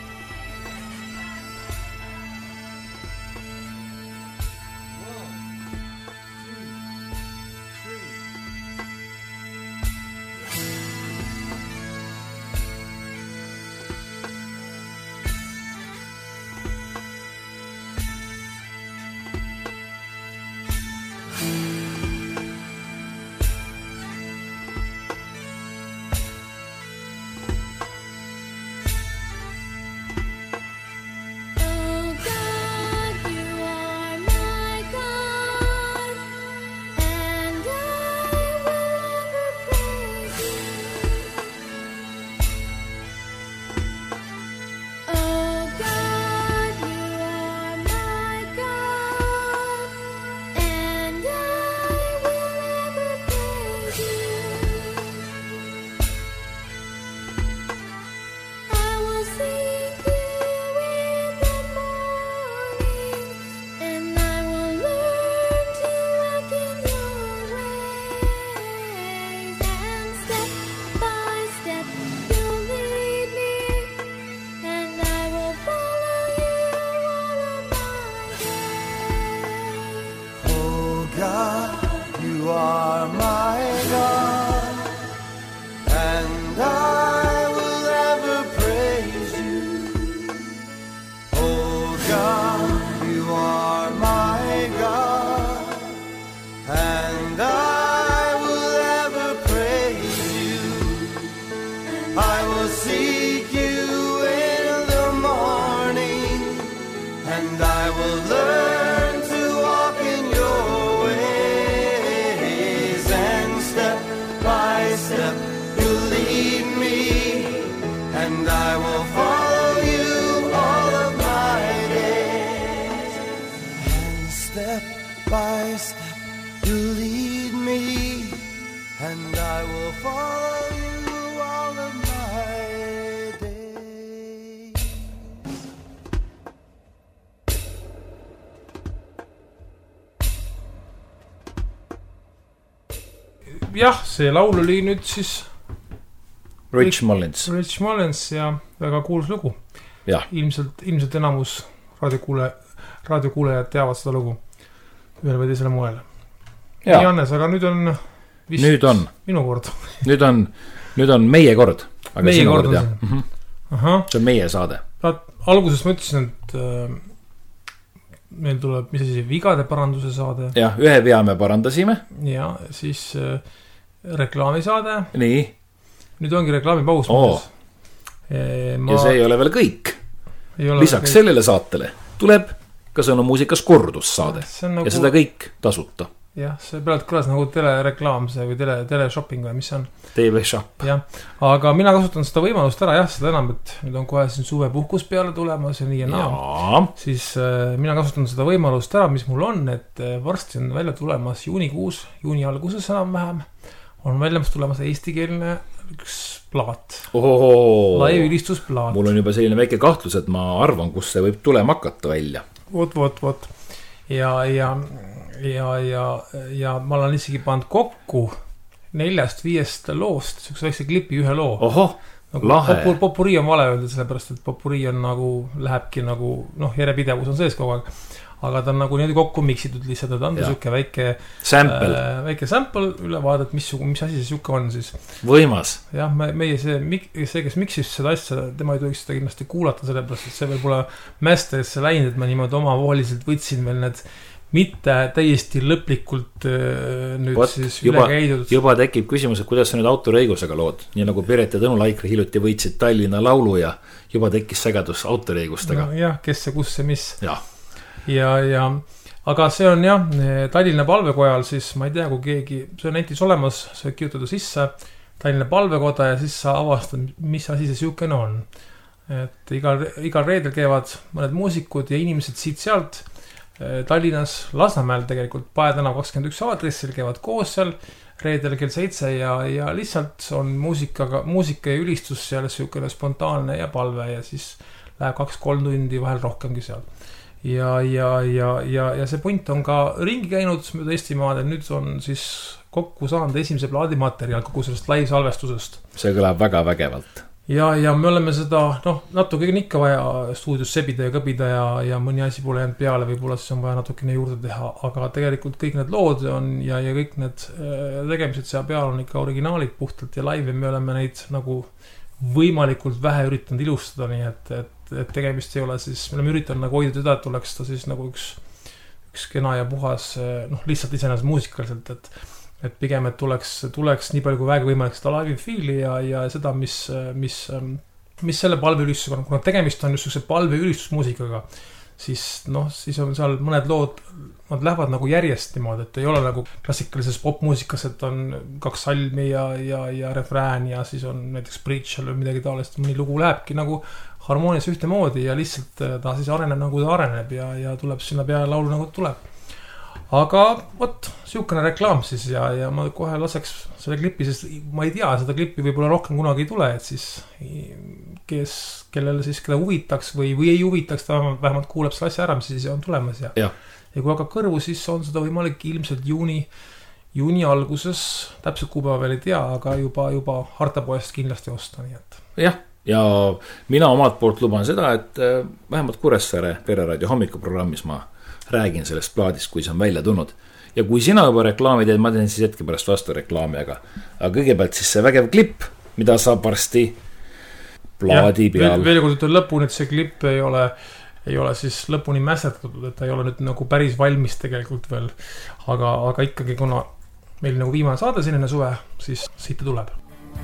Speaker 1: Jah, see laul oli nüüd siis
Speaker 2: Rich Mullins.
Speaker 1: Rich Mullins ja väga kuulus lugu.
Speaker 2: Jah.
Speaker 1: Ilmselt, ilmselt enamus raadiokuule, raadiokuulejad teavad seda lugu ühel või teisele moel. Nii Annes, aga nüüd on vist
Speaker 2: nüüd on.
Speaker 1: minu kord.
Speaker 2: Nüüd on, nüüd on meie kord. Aga
Speaker 1: meie
Speaker 2: sinu
Speaker 1: kord
Speaker 2: kord,
Speaker 1: on
Speaker 2: jah.
Speaker 1: see. Aha.
Speaker 2: See on meie saade.
Speaker 1: Alguses ma ütlesin, et äh, meil tuleb, mis asi, vigade paranduse saade.
Speaker 2: Jah, ühe vea me parandasime.
Speaker 1: Ja siis äh, reklaamisaade.
Speaker 2: Nii.
Speaker 1: Nüüd ongi reklaamipaus.
Speaker 2: Oo.
Speaker 1: E, ma...
Speaker 2: Ja see ei ole veel kõik.
Speaker 1: Ei ole
Speaker 2: Lisaks
Speaker 1: kõik.
Speaker 2: sellele saatele tuleb ka Sõnu muusikas kordussaade.
Speaker 1: Nagu...
Speaker 2: Ja seda kõik tasuta.
Speaker 1: Jah, see pealt kõlas nagu telereklaam see või tele, teleshopping või mis see on.
Speaker 2: T V Shop.
Speaker 1: Jah, aga mina kasutan seda võimalust ära, jah, seda enam, et nüüd on kohe siin suvepuhkus peale tulemas ja nii ja naa. Siis äh, mina kasutan seda võimalust ära, mis mul on, et äh, varsti on välja tulemas juunikuus, juuni alguses enam vähem, on välja tulemas eestikeelne üks plaat. Laivilistusplaat.
Speaker 2: Mul on juba selline väike kahtlus, et ma arvan, kus see võib tulema hakata välja.
Speaker 1: Vot, vot, vot. Ja, ja, ja, ja, ja ma olen isegi pannud kokku neljast viiest loost, sükse väikse klipi ühe loo.
Speaker 2: Ohoh, nagu lahe.
Speaker 1: Popur, popuri on vale öelda, sellepärast, et popuri on nagu, lähebki nagu, noh, järjepidevus on sees kogu aeg. Aga ta on nagu niimoodi kokku miksitud lihtsalt, et anda süke väike
Speaker 2: sample,
Speaker 1: äh, väike sample üle vaadata, mis, mis asi see süke on siis.
Speaker 2: Võimas.
Speaker 1: Jah, me, meie see, see, kes miksis seda asja, tema ei tohiks seda kindlasti kuulata, sellepärast, et see võib olla masterisse läinud, et ma niimoodi omavooliselt võtsin veel need mitte täiesti lõplikult äh, nüüd What? Siis
Speaker 2: juba,
Speaker 1: üle käidud.
Speaker 2: Juba tekib küsimus, et kuidas sa nüüd autoriõigusega lood. Nii nagu Piret ja Tõnu Laikri hiljuti võitsid Tallinna laulu ja juba tekkis segadus autoriõigustega.
Speaker 1: No, jah, kes see, kus see, mis.
Speaker 2: Jah.
Speaker 1: Ja, ja, aga see on jah, Tallinna palvekojal siis, ma ei tea, kui keegi, see on netis olemas, see kirjutada sisse Tallinna palvekoda ja siis sa avastad, mis asi see siukene on. Et igal, igal reedel käivad mõned muusikud ja inimesed siit-sealt Tallinnas, Lasnamäel tegelikult Pae tänav kakskümmend üks aadressil käivad koos seal reedel kell seitse ja, ja lihtsalt on muusikaga, muusika ja ülistus seal siukene spontaanne ja palve ja siis läheb kaks-kolm tundi, vahel rohkemgi seal. Ja, ja, ja, ja, ja see point on ka ringi käinud mööda Eestimaad, et nüüd on siis kokku saanud esimese plaadimaterjal kogu sellest live-salvestusest.
Speaker 2: See kõlab väga vägevalt.
Speaker 1: Ja, ja me oleme seda, noh, natuke on ikka vaja stuudios sebida ja kõbida ja, ja mõni asi pole jäänud peale, võib-olla siis on vaja natukene juurde teha, aga tegelikult kõik need lood on ja, ja kõik need tegemised seal peal on ikka originaalid puhtalt ja live me oleme neid nagu võimalikult vähe üritanud ilustada, nii et, et, et tegemist ei ole siis, me oleme üritanud nagu hoida teda, et oleks ta siis nagu üks, üks kena ja puhas, noh, lihtsalt iseenesest muusikaliselt, et et pigem, et tuleks, tuleks nii palju kui väega võimalik seda live feel'i ja, ja seda, mis, mis, mis selle palveülistusega on, kuna tegemist on just sellise palveülistusmuusikaga, siis noh, siis on seal mõned lood, nad lähevad nagu järjest niimoodi, et ei ole nagu klassikalises popmuusikas, et on kaks salmi ja, ja, ja refrään ja siis on näiteks bridge või midagi taolist, mõni lugu lähebki nagu harmoonias ühtemoodi ja lihtsalt ta siis areneb nagu ta areneb ja, ja tuleb sinna peale laulu nagu tuleb. Aga võt, siukene reklaam siis ja, ja ma kohe laseks selle klipi, sest ma ei tea, seda klipi võib-olla rohkem kunagi ei tule, et siis kes, kellele siis keda huvitaks või, või ei huvitaks, ta vähemalt kuuleb selle asja ära, mis siis on tulemas ja,
Speaker 2: ja.
Speaker 1: ja kui hakkab kõrvu, siis on seda võimalik ilmselt juuni, juuni alguses, täpselt kuupäeva veel ei tea, aga juba, juba Hartapoest kindlasti osta, nii et.
Speaker 2: Jah, ja mina omalt poolt luban seda, et vähemalt Kuressaare Pereraadio hommikuprogrammis ma räägin sellest plaadist, kui see on välja tulnud. Ja kui sina juba reklaami teed, ma teen siis hetke pärast vastu reklaami, aga, aga kõigepealt siis see vägev klipp, mida saab varsti plaadi ja, peal. Veel, veel kord ütlen lõpuni, et see klipp ei ole, ei ole siis lõpuni mässerdatud, et ta ei ole nüüd nagu päris valmis tegelikult veel. Aga, aga ikkagi, kuna meil nagu viimane saade siin enne suve, siis siit ta tuleb.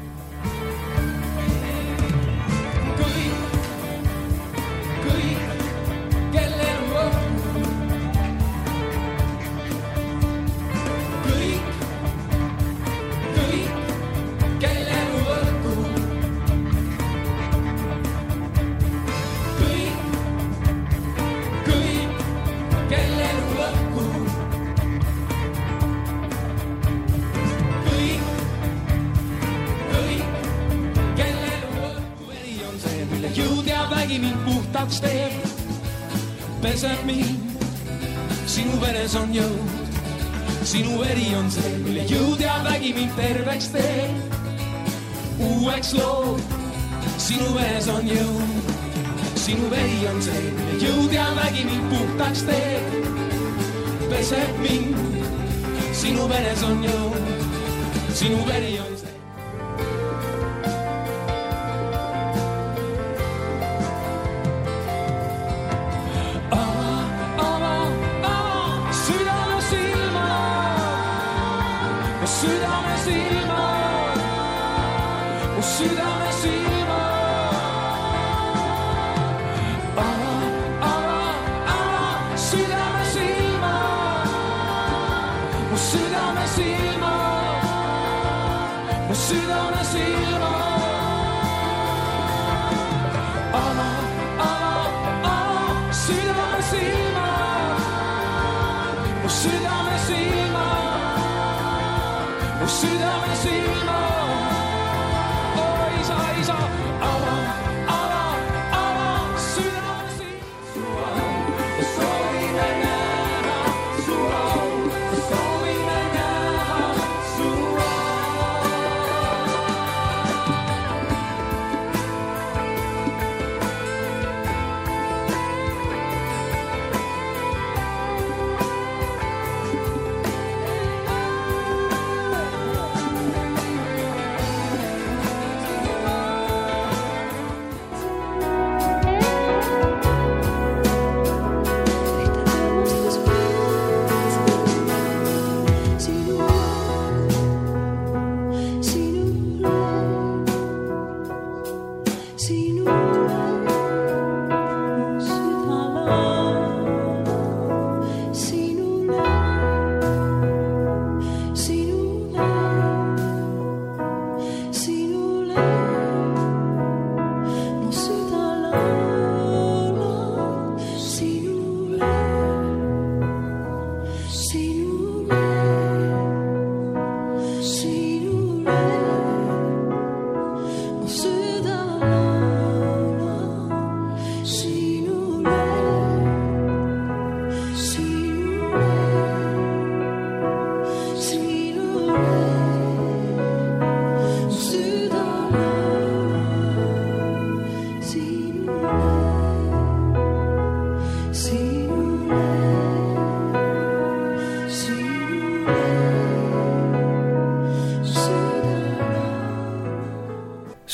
Speaker 6: Peseb mind, sinu veres on jõud, sinu veri on see, mille jõud ja vägi mind terveks teeb. Uueks lood, sinu veres on jõud, sinu veri on see, mille jõud ja vägi mind puhtaks teeb. Peseb mind, sinu veres on jõud, sinu veri on see.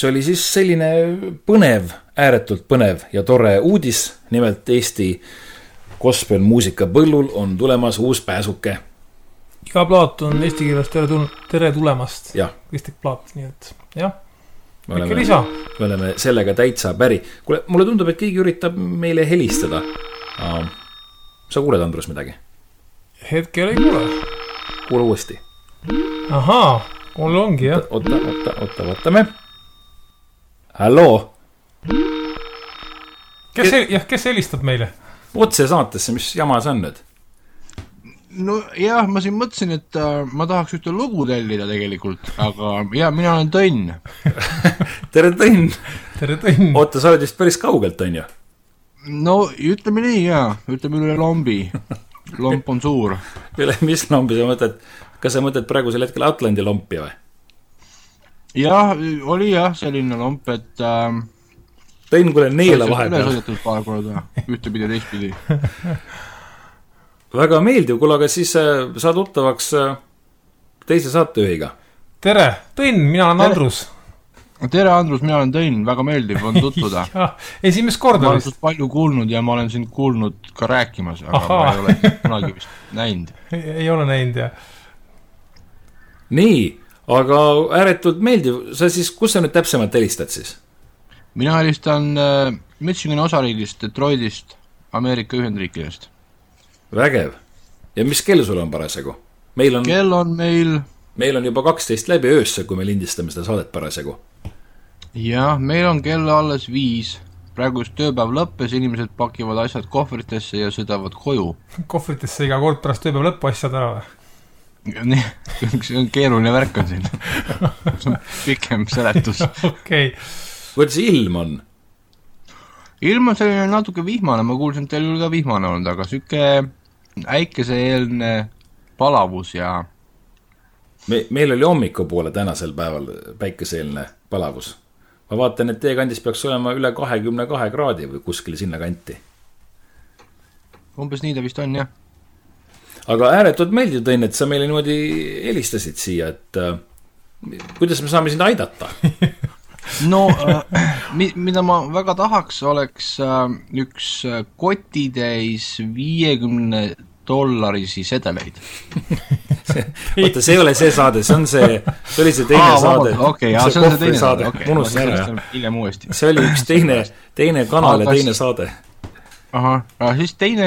Speaker 2: see oli siis selline põnev, ääretult põnev ja tore uudis. Nimelt Eesti gospelmuusika põllul on tulemas uus pääsuke.
Speaker 1: Iga plaat on eesti keeles tere, tul- tere tulemast.
Speaker 2: Jah.
Speaker 1: Kristlik plaat, nii et jah.
Speaker 2: Me
Speaker 1: Ikka
Speaker 2: oleme,
Speaker 1: lisa.
Speaker 2: me oleme sellega täitsa päri. Kuule, mulle tundub, et keegi üritab meile helistada. Sa kuuled, Andrus, midagi?
Speaker 1: Hetkel ei kuule.
Speaker 2: Kuule uuesti.
Speaker 1: Ahaa, mul ongi, jah.
Speaker 2: Oota, oota, oota, vaatame. Halloo.
Speaker 1: Kes, Ke... jah, kes helistab meile?
Speaker 2: Otse saatesse, mis jama see on nüüd?
Speaker 7: No jah, ma siin mõtlesin, et äh, ma tahaks ühte lugu tellida tegelikult, aga jah, mina olen Tõnn.
Speaker 2: Tere, Tõnn.
Speaker 1: Tere, Tõnn.
Speaker 2: Oota, sa oled vist päris kaugelt, on ju?
Speaker 7: No ütleme nii, jah, ütleme üle lombi. Lomp on suur.
Speaker 2: Üle mis lombi sa mõtled? Kas sa mõtled praegusel hetkel Atlandi lompi või?
Speaker 7: Jah, oli jah selline lomp, et äh,
Speaker 2: Tõnn, kuule neela
Speaker 7: üle
Speaker 2: vahepeal.
Speaker 7: sõidetud paar korda, ühtepidi ja teistpidi.
Speaker 2: Väga meeldiv, kuule, aga siis äh, saad tuttavaks äh, teise saatejuhiga.
Speaker 1: Tere, Tõnn, mina olen
Speaker 7: Tere.
Speaker 1: Andrus.
Speaker 7: Tere, Andrus, mina olen Tõnn, väga meeldiv on tutvuda.
Speaker 1: Ja, esimest korda
Speaker 7: Ma olen
Speaker 1: vist.
Speaker 7: sust palju kuulnud ja ma olen sind kuulnud ka rääkimas, aga
Speaker 1: Ahaa.
Speaker 7: ma ei ole kunagi vist näinud.
Speaker 1: Ei, ei ole näinud, jah.
Speaker 2: Nii, aga ääretult meeldiv. Sa siis, kus sa nüüd täpsemalt helistad siis?
Speaker 7: Mina helistan äh, Michigani osariigist, Detroitist, Ameerika Ühendriikidest.
Speaker 2: Vägev. Ja mis kell sul on parasjagu? Meil on,
Speaker 7: Kell on meil,
Speaker 2: meil on juba kaksteist läbi öösse, kui me lindistame seda saadet parasjagu.
Speaker 7: jah, meil on kell alles viis. Praegu just tööpäev lõppes, inimesed pakivad asjad kohvritesse ja sõidavad koju.
Speaker 1: Kohvritesse iga kord pärast tööpäeva lõppu asjad ära või?
Speaker 7: Nii, see on keeruline värk on siin. See on pikem seletus.
Speaker 1: Okei.
Speaker 2: Kuidas ilm on?
Speaker 7: Ilm on selline natuke vihmane, ma kuulsin, et teil oli ka vihmane olnud, aga süke äikeseelne palavus ja
Speaker 2: Me, meil oli hommikupoole tänasel päeval päikeseelne palavus. Ma vaatan, et teie kandis peaks olema üle kahekümne kahe kraadi või kuskil sinna kanti.
Speaker 7: umbes nii ta vist on, jah.
Speaker 2: Aga ääretult meeldiv, Tõnn, et sa meile niimoodi helistasid siia, et äh, kuidas me saame sind aidata?
Speaker 7: No, äh, mi- mida ma väga tahaks, oleks äh, üks äh, kotitäis viiekümne dollarisi sedeleid.
Speaker 2: Oota, see ei ole see saade, see on see, see oli see teine
Speaker 7: Aa,
Speaker 2: saade.
Speaker 7: Okei, jaa, see on see teine saade, okei.
Speaker 2: Okay. Unustan ära.
Speaker 7: Hiljem uuesti.
Speaker 2: See oli üks teine, teine kanal ja
Speaker 7: Aga
Speaker 2: teine
Speaker 7: siis-
Speaker 2: saade.
Speaker 7: Ahah, aga siis teine,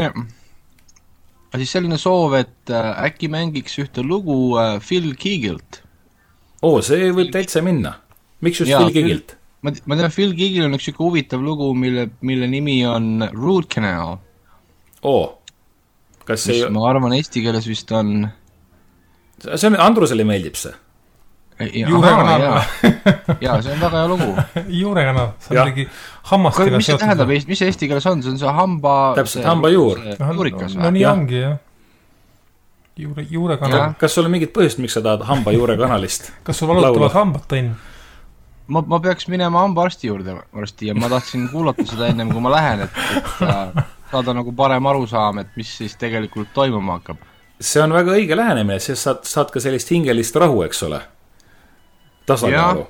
Speaker 7: aga siis selline soov, et äh, äkki mängiks ühte lugu äh, Phil Keagilt.
Speaker 2: Oo, see võib täitsa minna. Miks just
Speaker 7: Jaa,
Speaker 2: Phil Keagilt?
Speaker 7: Ma, ma tean, Phil Keagil on üks siuke huvitav lugu, mille, mille nimi on Root Canal.
Speaker 2: Oo. Kas see,
Speaker 7: Mis ma arvan, eesti keeles vist on
Speaker 2: see on, Andrusele meeldib see?
Speaker 1: Juurekanal.
Speaker 7: Jaa, jaa, see on väga hea lugu.
Speaker 1: Juurekanal. See on
Speaker 2: Jah.
Speaker 1: midagi hammastega
Speaker 7: Mis see tähendab, mis see eesti keeles on? See on see hamba...
Speaker 2: Täpselt, hambajuur.
Speaker 7: Juurikas
Speaker 1: No
Speaker 7: või?
Speaker 1: nii
Speaker 2: Jah.
Speaker 1: ongi, jah. Juure, juurekanal.
Speaker 7: Jah.
Speaker 2: Kas sul on mingit põhjust, miks sa tahad hamba juure kanalist?
Speaker 1: Kas sul valutavad
Speaker 2: Laula.
Speaker 1: hambad, Tõnn?
Speaker 7: Ma, ma peaks minema hambaarsti juurde varsti ja ma tahtsin kuulata seda ennem, kui ma lähen, et, et äh, saada nagu parem arusaam, et mis siis tegelikult toimuma hakkab.
Speaker 2: See on väga õige lähenemine, sest saad, saad ka sellist hingelist rahu, eks ole? Tasakaalu.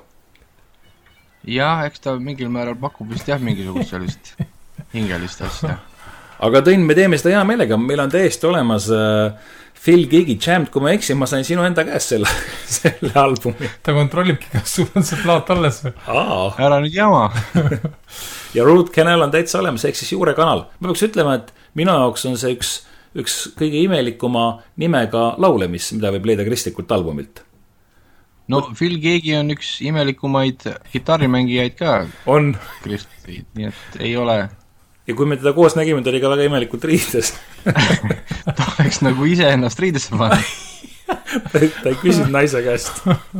Speaker 7: Jah, eks ta mingil määral pakub vist jah mingisugust sellist hingelist asja.
Speaker 2: Aga Tõnn, me teeme seda hea meelega, meil on täiesti olemas äh, Phil Keagi Jammed, kui ma eksin, ma sain sinu enda käest selle, selle albumi.
Speaker 1: Ta kontrollibki, kas sul on see plaat alles või?
Speaker 2: Aa.
Speaker 7: Ära nüüd jama.
Speaker 2: Ja Root Canal on täitsa olemas, ehk siis juurekanal. Ma peaks ütlema, et minu jaoks on see üks, üks kõige imelikuma nimega laule, mis, mida võib leida kristlikult albumilt.
Speaker 7: No Phil Keagi on üks imelikumaid kitarrimängijaid ka
Speaker 2: On.
Speaker 7: kristliid, nii et ei ole...
Speaker 2: Ja kui me teda koos nägime, ta oli ka väga imelikult riides.
Speaker 7: ta oleks nagu ise ennast riidesse pannud.
Speaker 2: ta ei küsinud naise käest.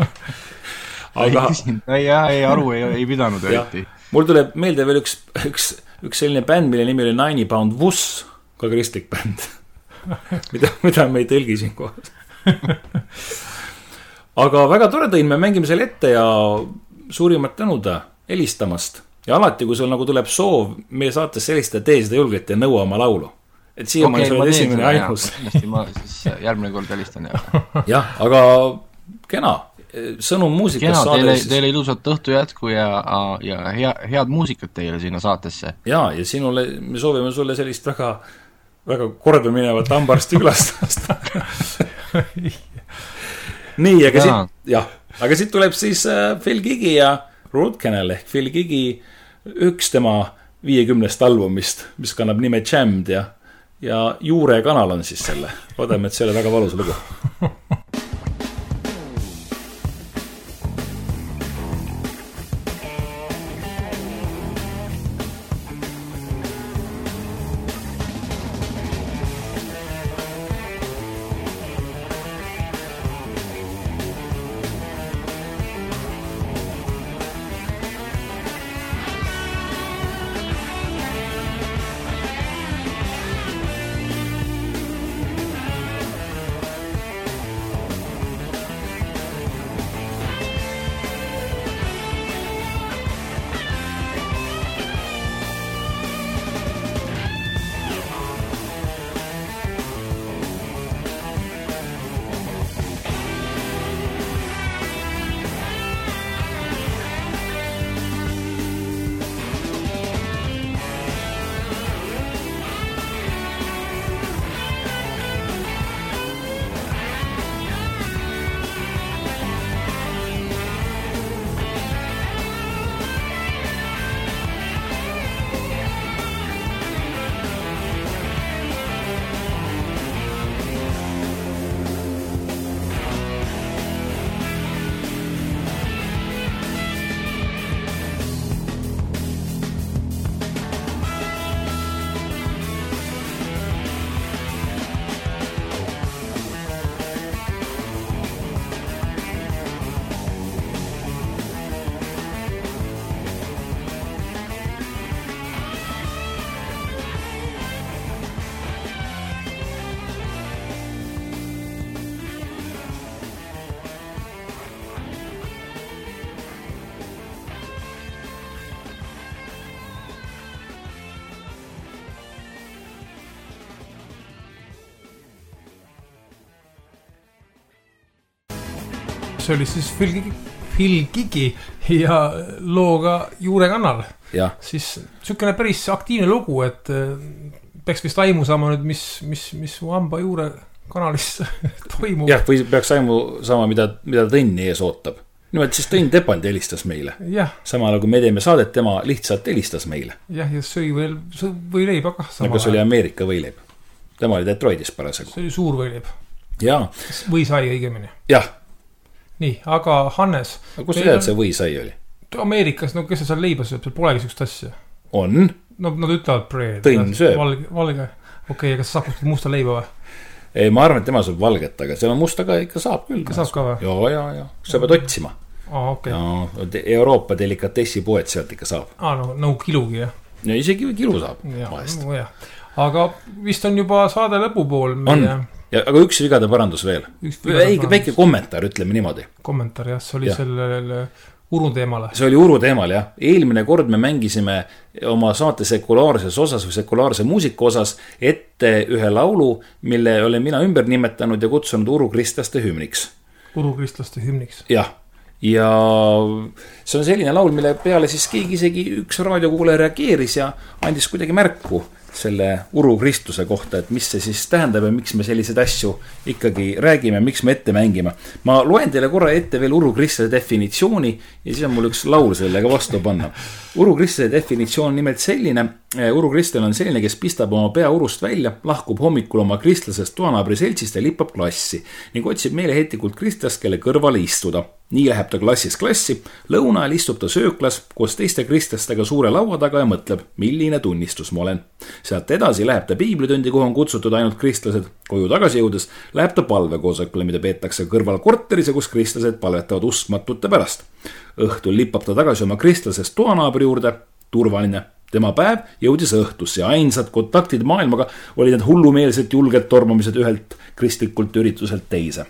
Speaker 2: Aga
Speaker 7: ei, jah, ei, aru ei, ei pidanud eriti.
Speaker 2: mul tuleb meelde veel üks, üks, üks selline bänd, mille nimi oli Ninety Pound Wuss, ka kristlik bänd, mida, mida me ei tõlgi siin kohas. Aga väga tore, Tõnn, me mängime selle ette ja suurimat tänuda helistamast. Ja alati, kui sul nagu tuleb soov meie saates helistada, tee seda julgelt ja nõua oma laulu. Et siia okay, ma olen esimene ainus.
Speaker 7: Kindlasti ma siis järgmine kord helistan.
Speaker 2: Jah, aga kena. sõnum muusikas
Speaker 7: kena, teile,
Speaker 2: saades...
Speaker 7: teile ilusat õhtu jätku ja, ja hea, head muusikat teile sinna saatesse.
Speaker 2: Jaa, ja sinule, me soovime sulle sellist väga, väga korda minevat hambarsti külastamast. Nii, aga
Speaker 7: Jaa.
Speaker 2: siit, jah, aga siit tuleb siis Phil Giggy ja Road Canal ehk Phil Giggy üks tema viiekümnest albumist, mis kannab nime Jammed ja, ja Juure kanal on siis selle. Oodame, et see oli väga valus lugu.
Speaker 1: See oli siis Phil Giggy, Phil Giggy ja looga Juure kanal.
Speaker 2: Ja.
Speaker 1: Siis sükene päris aktiivne lugu, et peaks vist aimu saama nüüd, mis, mis, mis mu hamba Juure kanalis toimub.
Speaker 2: Jah, või peaks aimu saama, mida, mida Tõnn ees ootab. Nimelt siis Tõnn Tepand helistas meile.
Speaker 1: Jah.
Speaker 2: Samal kui me teeme saadet, tema lihtsalt helistas meile.
Speaker 1: Jah, ja söi või, või leiba kah.
Speaker 2: Nagu see oli Ameerika võileib. Tema oli Detroitis parasjagu.
Speaker 1: See oli suur võileib.
Speaker 2: Jaa.
Speaker 1: Või sai õigemini.
Speaker 2: Jah.
Speaker 1: Nii, aga Hannes...
Speaker 2: Aga kus sa tead, see või sai oli?
Speaker 1: Ameerikas, no kes see seal leiba sööb, seal polegi sükst asja.
Speaker 2: On?
Speaker 1: No nad ütlevad bread.
Speaker 2: Tõnn sööb.
Speaker 1: Valge, valge. Okei, okay, aga sa saab kuskil musta leiba või?
Speaker 2: Ei, ma arvan, et tema sööb valget, aga seal on musta ka ikka saab küll.
Speaker 1: Ka saab ka või?
Speaker 2: Joo, joo, joo. Sa pead otsima.
Speaker 1: Aa, okei.
Speaker 2: Okay. Ja, Euroopa delikatessi poed sealt ikka saab.
Speaker 1: Aa, no, no kilugi, jah.
Speaker 2: Ja isegi kilu saab.
Speaker 1: Ja, no, jah. Aga vist on juba saade lõpupool.
Speaker 2: On. Ja, aga üks vigade parandus veel. Väike, väike kommentaar, ütleme niimoodi.
Speaker 1: Kommentaar, jah, see oli ja. Sellele Uru teemale.
Speaker 2: See oli Uru teemal, jah. Eelmine kord me mängisime oma saate sekulaarses osas või sekulaarse muusika osas ette ühe laulu, mille olen mina ümber nimetanud ja kutsunud Uru kristlaste hümniks.
Speaker 1: Uru kristlaste hümniks.
Speaker 2: Jah. Ja see on selline laul, mille peale siis keegi isegi üks raadiokuulaja reageeris ja andis kuidagi märku selle Uru Kristuse kohta, et mis see siis tähendab ja miks me selliseid asju ikkagi räägime, miks me ette mängime. Ma loen teile korra ette veel Uru Kristuse definitsiooni ja siis on mul üks laul sellega vastu panna. Uru Kristuse definitsioon nimelt selline, Uru Kristel on selline, kes pistab oma pea urust välja, lahkub hommikul oma kristlasest toanaabri seltsist ja lippab klassi ning otsib meeleheitlikult kristlast, kelle kõrvale istuda. Nii läheb ta klassis klassi, lõuna ajal istub ta sööklas koos teiste kristlastega suure laua taga ja mõtleb, milline tunnistus ma olen. Sealt edasi läheb ta piiblitundi, kuhu on kutsutud ainult kristlased. Koju tagasi jõudes läheb ta palvekoosolekule, mida peetakse kõrval korteris ja kus kristlased palvetavad uskmatute pärast. Õhtul lippab ta tagasi oma kristlasest toanaabri juurde, turvaline. Tema päev jõudis õhtusse ja ainsad kontaktid maailmaga olid need hullumeelselt julged tormamised ühelt kristlikult ürituselt teise.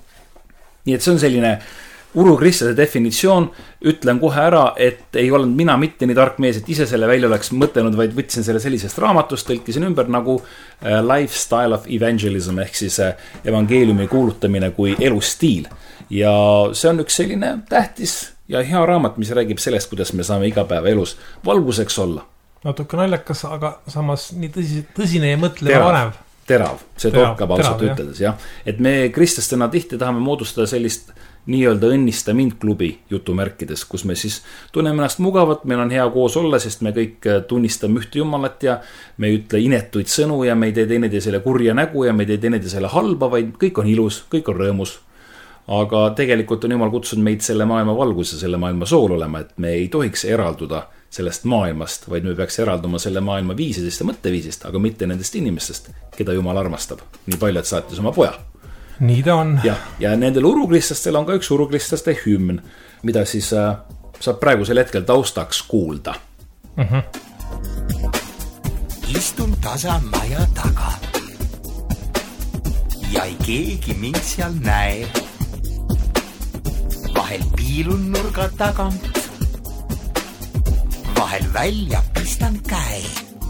Speaker 2: Nii et see on selline Uru Kristlase definitsioon, ütlen kohe ära, et ei olnud mina mitte nii tark mees, et ise selle välja oleks mõtelnud, vaid võtsin selle sellisest raamatust, tõlkisin ümber nagu Lifestyle of Evangelism ehk siis evangeeliumi kuulutamine kui elustiil. ja see on üks selline tähtis ja hea raamat, mis räägib sellest, kuidas me saame iga päeva elus valguseks olla.
Speaker 1: Natuke naljakas, aga samas nii tõsi, tõsine ja mõtleva vanev.
Speaker 2: Terav, see torkab ausalt üteldes, jah. Et me kristlastena tihti tahame moodustada sellist nii-öelda õnnista mind klubi jutumärkides, kus me siis tunneme ennast mugavat, meil on hea koos olla, sest me kõik tunnistame ühte jumalat ja me ei ütle inetuid sõnu ja me ei tee teineteisele kurja nägu ja me ei tee teineteisele halba, vaid kõik on ilus, kõik on rõõmus. Aga tegelikult on Jumal kutsunud meid selle maailma valgus ja selle maailma sool olema, et me ei tohiks eralduda sellest maailmast, vaid me peaks eralduma selle maailma viisidest ja mõtteviisist, aga mitte nendest inimestest, keda Jumal armastab. Nii palju, et saatis oma poja.
Speaker 1: Nii ta on.
Speaker 2: Ja, ja nendel urukristlastel on ka üks urukristlaste hümn, mida siis äh, saab praegusel hetkel taustaks kuulda.
Speaker 1: Mm-hmm.
Speaker 8: Istun tasa maja taga ja ei keegi mind seal näe. Vahel piilun nurga tagant, vahel välja pistan käe.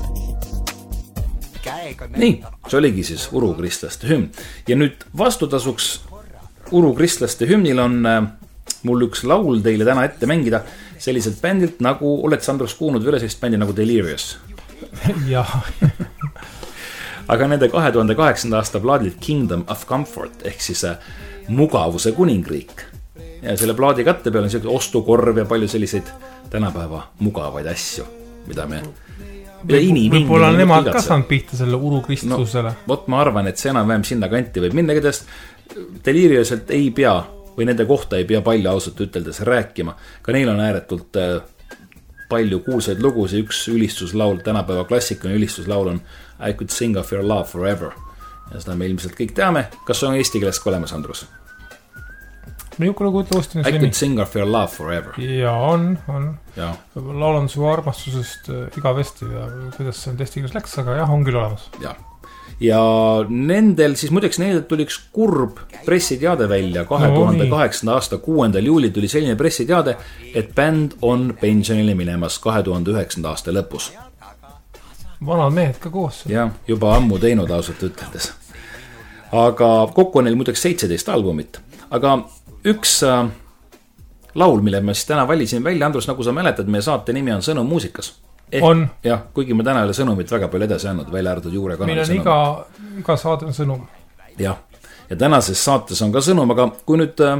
Speaker 2: Nii, see oligi siis urukristlaste hümn. Ja nüüd vastutasuks urukristlaste hümnil on äh, mul üks laul teile täna ette mängida selliselt bändilt, nagu oled Sandros kuulnud üle sellist bändi nagu Delirious.
Speaker 1: Jah.
Speaker 2: Aga nende kahe tuhande kaheksanda aasta plaadilt Kingdom of Comfort ehk siis äh, mugavuse kuningriik. Ja selle plaadi katte peal on selline ostukorv ja palju selliseid tänapäeva mugavaid asju, mida me
Speaker 1: võib-olla nemad ka saanud pihta selle urukristlusele.
Speaker 2: No, võt ma arvan, et see enam-vähem sinna kanti võib minna, kedest Deliriouselt ei pea või nende kohta ei pea palju ausalt üteldes rääkima. Ka neil on ääretult äh, palju kuulsaid lugusid, üks ülistuslaul, tänapäeva klassikaline ülistuslaul on I could sing of your love forever. Ja seda me ilmselt kõik teame. Kas on eesti keeles ka olemas, Andrus?
Speaker 1: Niuku lugu tõosti
Speaker 2: I could sing of your love forever.
Speaker 1: Ja on, on.
Speaker 2: Ja.
Speaker 1: Laulan su armastusest igavesti ja kuidas see eesti keeles läks, aga jah, on küll olemas.
Speaker 2: Ja. Ja nendel siis muideks neil tuli üks kurb pressiteade välja kahe tuhande kaheksanda aasta kuuendal juulil tuli selline pressiteade, et bänd on pensionile minemas kahe tuhande üheksanda aasta lõpus.
Speaker 1: Vanad mehed ka koos.
Speaker 2: Ja, juba ammu teinud ausalt ütledes. Aga kokku on neil muideks seitseteist albumit. Aga üks äh, laul, mille ma siis täna valisin välja, Andrus, nagu sa mäletad, meie saate nimi on Sõnum muusikas. Ehk,
Speaker 1: on.
Speaker 2: Jah, kuigi ma täna ei ole sõnumit väga palju edasi andnud, välja arvatud juure kanali
Speaker 1: sõnum. Meil on iga, iga saade on sõnum.
Speaker 2: Jah, ja tänases saates on ka sõnum, aga kui nüüd äh,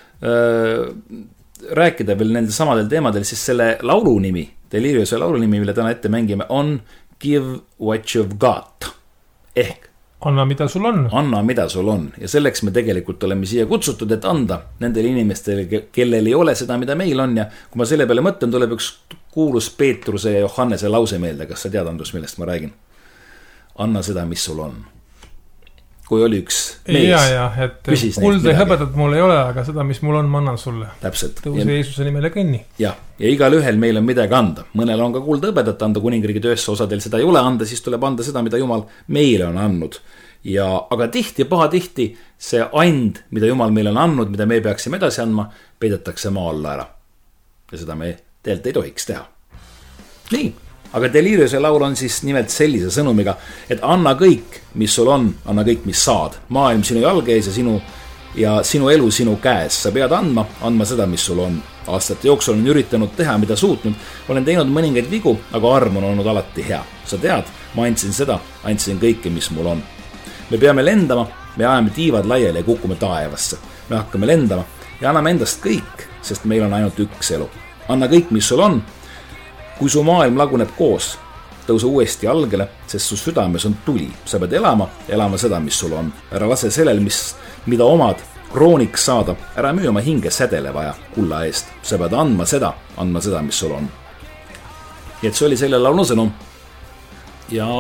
Speaker 2: rääkida veel nende samadel teemadel, siis selle laulu nimi, Delirious laulu nimi, mille täna ette mängime, on Give what you've got. Ehk
Speaker 1: Anna, mida sul on.
Speaker 2: Anna, mida sul on. Ja selleks me tegelikult oleme siia kutsutud, et anda nendele inimestele, kellel ei ole seda, mida meil on. Ja kui ma selle peale mõtlen, tuleb üks kuulus Peetruse ja Johannese lause meelde. Kas sa tead, Andrus, millest ma räägin? Anna seda, mis sul on. Kui oli üks mees.
Speaker 1: Ja, ja, et kulda ja hõbedat mul ei ole, aga seda, mis mul on, ma annan sulle.
Speaker 2: Täpselt.
Speaker 1: Tõuse ja... Jeesuse nimele kõnni.
Speaker 2: Ja, ja igal ühel meil on midagi anda. Mõnel on ka kulda hõbedat anda kuningriigi töösse, osadel seda ei ole anda, siis tuleb anda seda, mida Jumal meile on andnud. Ja, aga tihti ja paha tihti see and, mida Jumal meile on andnud, mida me peaksime edasi andma, peidetakse maa alla ära. Ja seda me tegelikult ei tohiks teha. Nii, aga Delirious laul on siis nimelt sellise sõnumiga, et anna kõik, mis sul on, anna kõik, mis saad. Maailm sinu jalge ees ja sinu, ja sinu elu sinu käes. Sa pead andma, andma seda, mis sul on. Aastate jooksul olen üritanud teha, mida suutnud. Olen teinud mõningaid vigu, aga arm on olnud alati hea. Sa tead, ma andsin seda, andsin kõike, mis mul on. Me peame lendama, me ajame tiivad laiali ja kukume taevasse. Me hakkame lendama ja anname endast kõik, sest meil on ainult üks elu. Anna kõik, mis sul on. Kui su maailm laguneb koos, tõuse uuesti algele, sest su südames on tuli. Sa pead elama, elama seda, mis sul on. Ära lase sellel, mis, mida omad krooniks saada. Ära müü oma hinge sädele vaja kulla eest. Sa pead andma seda, andma seda, mis sul on. Ja et see oli selle laulu sõnum. Ja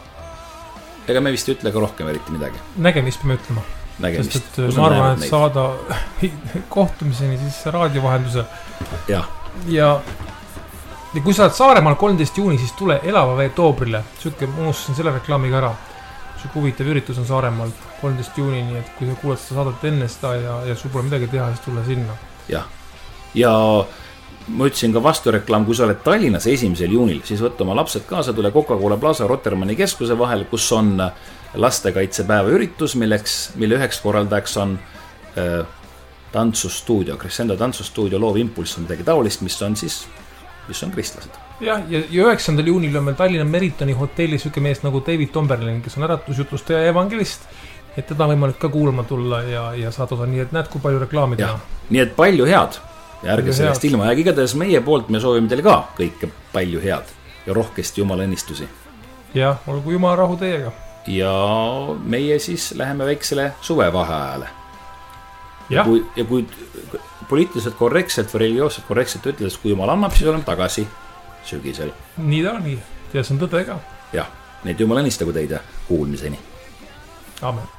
Speaker 2: ega me vist ütle ka rohkem eriti midagi.
Speaker 1: Nägemist peame ütlema.
Speaker 2: Nägemist.
Speaker 1: Sest et ma arvan, et saada kohtumiseni siis raadi vahendusel.
Speaker 2: Ja.
Speaker 1: Ja, ja kui sa oled Saaremaal kolmteist juuni, siis tule Elava vee Toobrile. Sükke, unustasin selle reklaami ka ära. Sükke huvitav üritus on Saaremaal kolmteist juuni, nii et kui sa kuuled seda saadet enne seda ja, ja sul pole midagi teha, siis tule sinna.
Speaker 2: Ja. Ja ma ütlesin ka vastureklaam, kui sa oled Tallinnas esimesel juunil, siis võtta oma lapsed kaasa, tule Coca-Cola Plaza Rotermanni keskuse vahel, kus on lastekaitsepäeva üritus, milleks, mille üheks korraldajaks on äh, tantsustuudio, Crescendo tantsustuudio loov impulss on midagi taolist, mis on siis, mis on kristlased.
Speaker 1: jah, ja, ja üheksandal juunil on meil Tallinna Meritoni hotellis üke mees nagu David Tomberlin, kes on äratusjutlust ja evangelist, et teda võimalik ka kuulma tulla ja, ja saada osa, nii et näed, kui palju reklaami teha.
Speaker 2: Nii et palju head ja ärge
Speaker 1: palju
Speaker 2: sellest
Speaker 1: head.
Speaker 2: ilma, ja igatahes meie poolt me soovime teile ka kõike palju head ja rohkesti jumala õnnistusi.
Speaker 1: jah, olgu jumala rahu teiega.
Speaker 2: Ja meie siis läheme väiksele suvevaheajale. Ja kui, ja kui poliitiliselt korrektselt või religioosselt korrektselt ütledes, kui jumal annab, siis oleme tagasi sügisel.
Speaker 1: Nii ta ongi, ja see on tõde ka.
Speaker 2: jah, neid jumal õnnistagu teid ja kuulmiseni.
Speaker 1: Amen.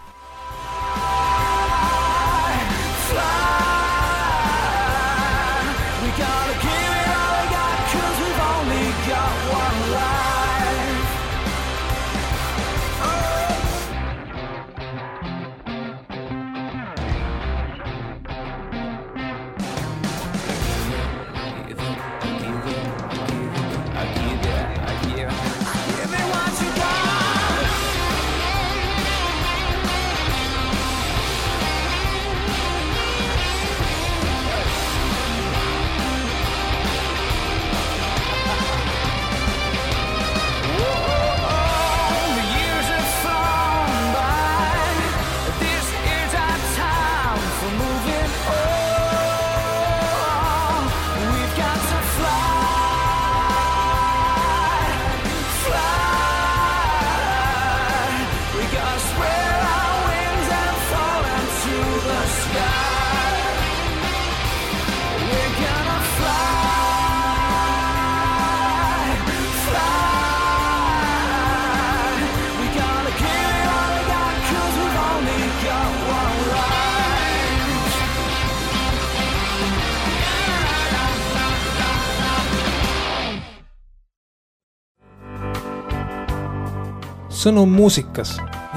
Speaker 1: Sõnum muusikas.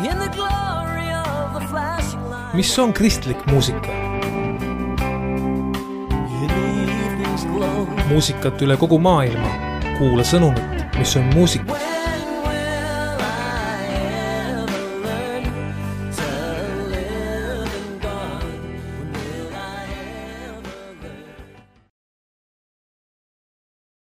Speaker 1: Mis on kristlik muusika? Muusikat üle kogu maailma. Kuula sõnumit, mis on muusikas.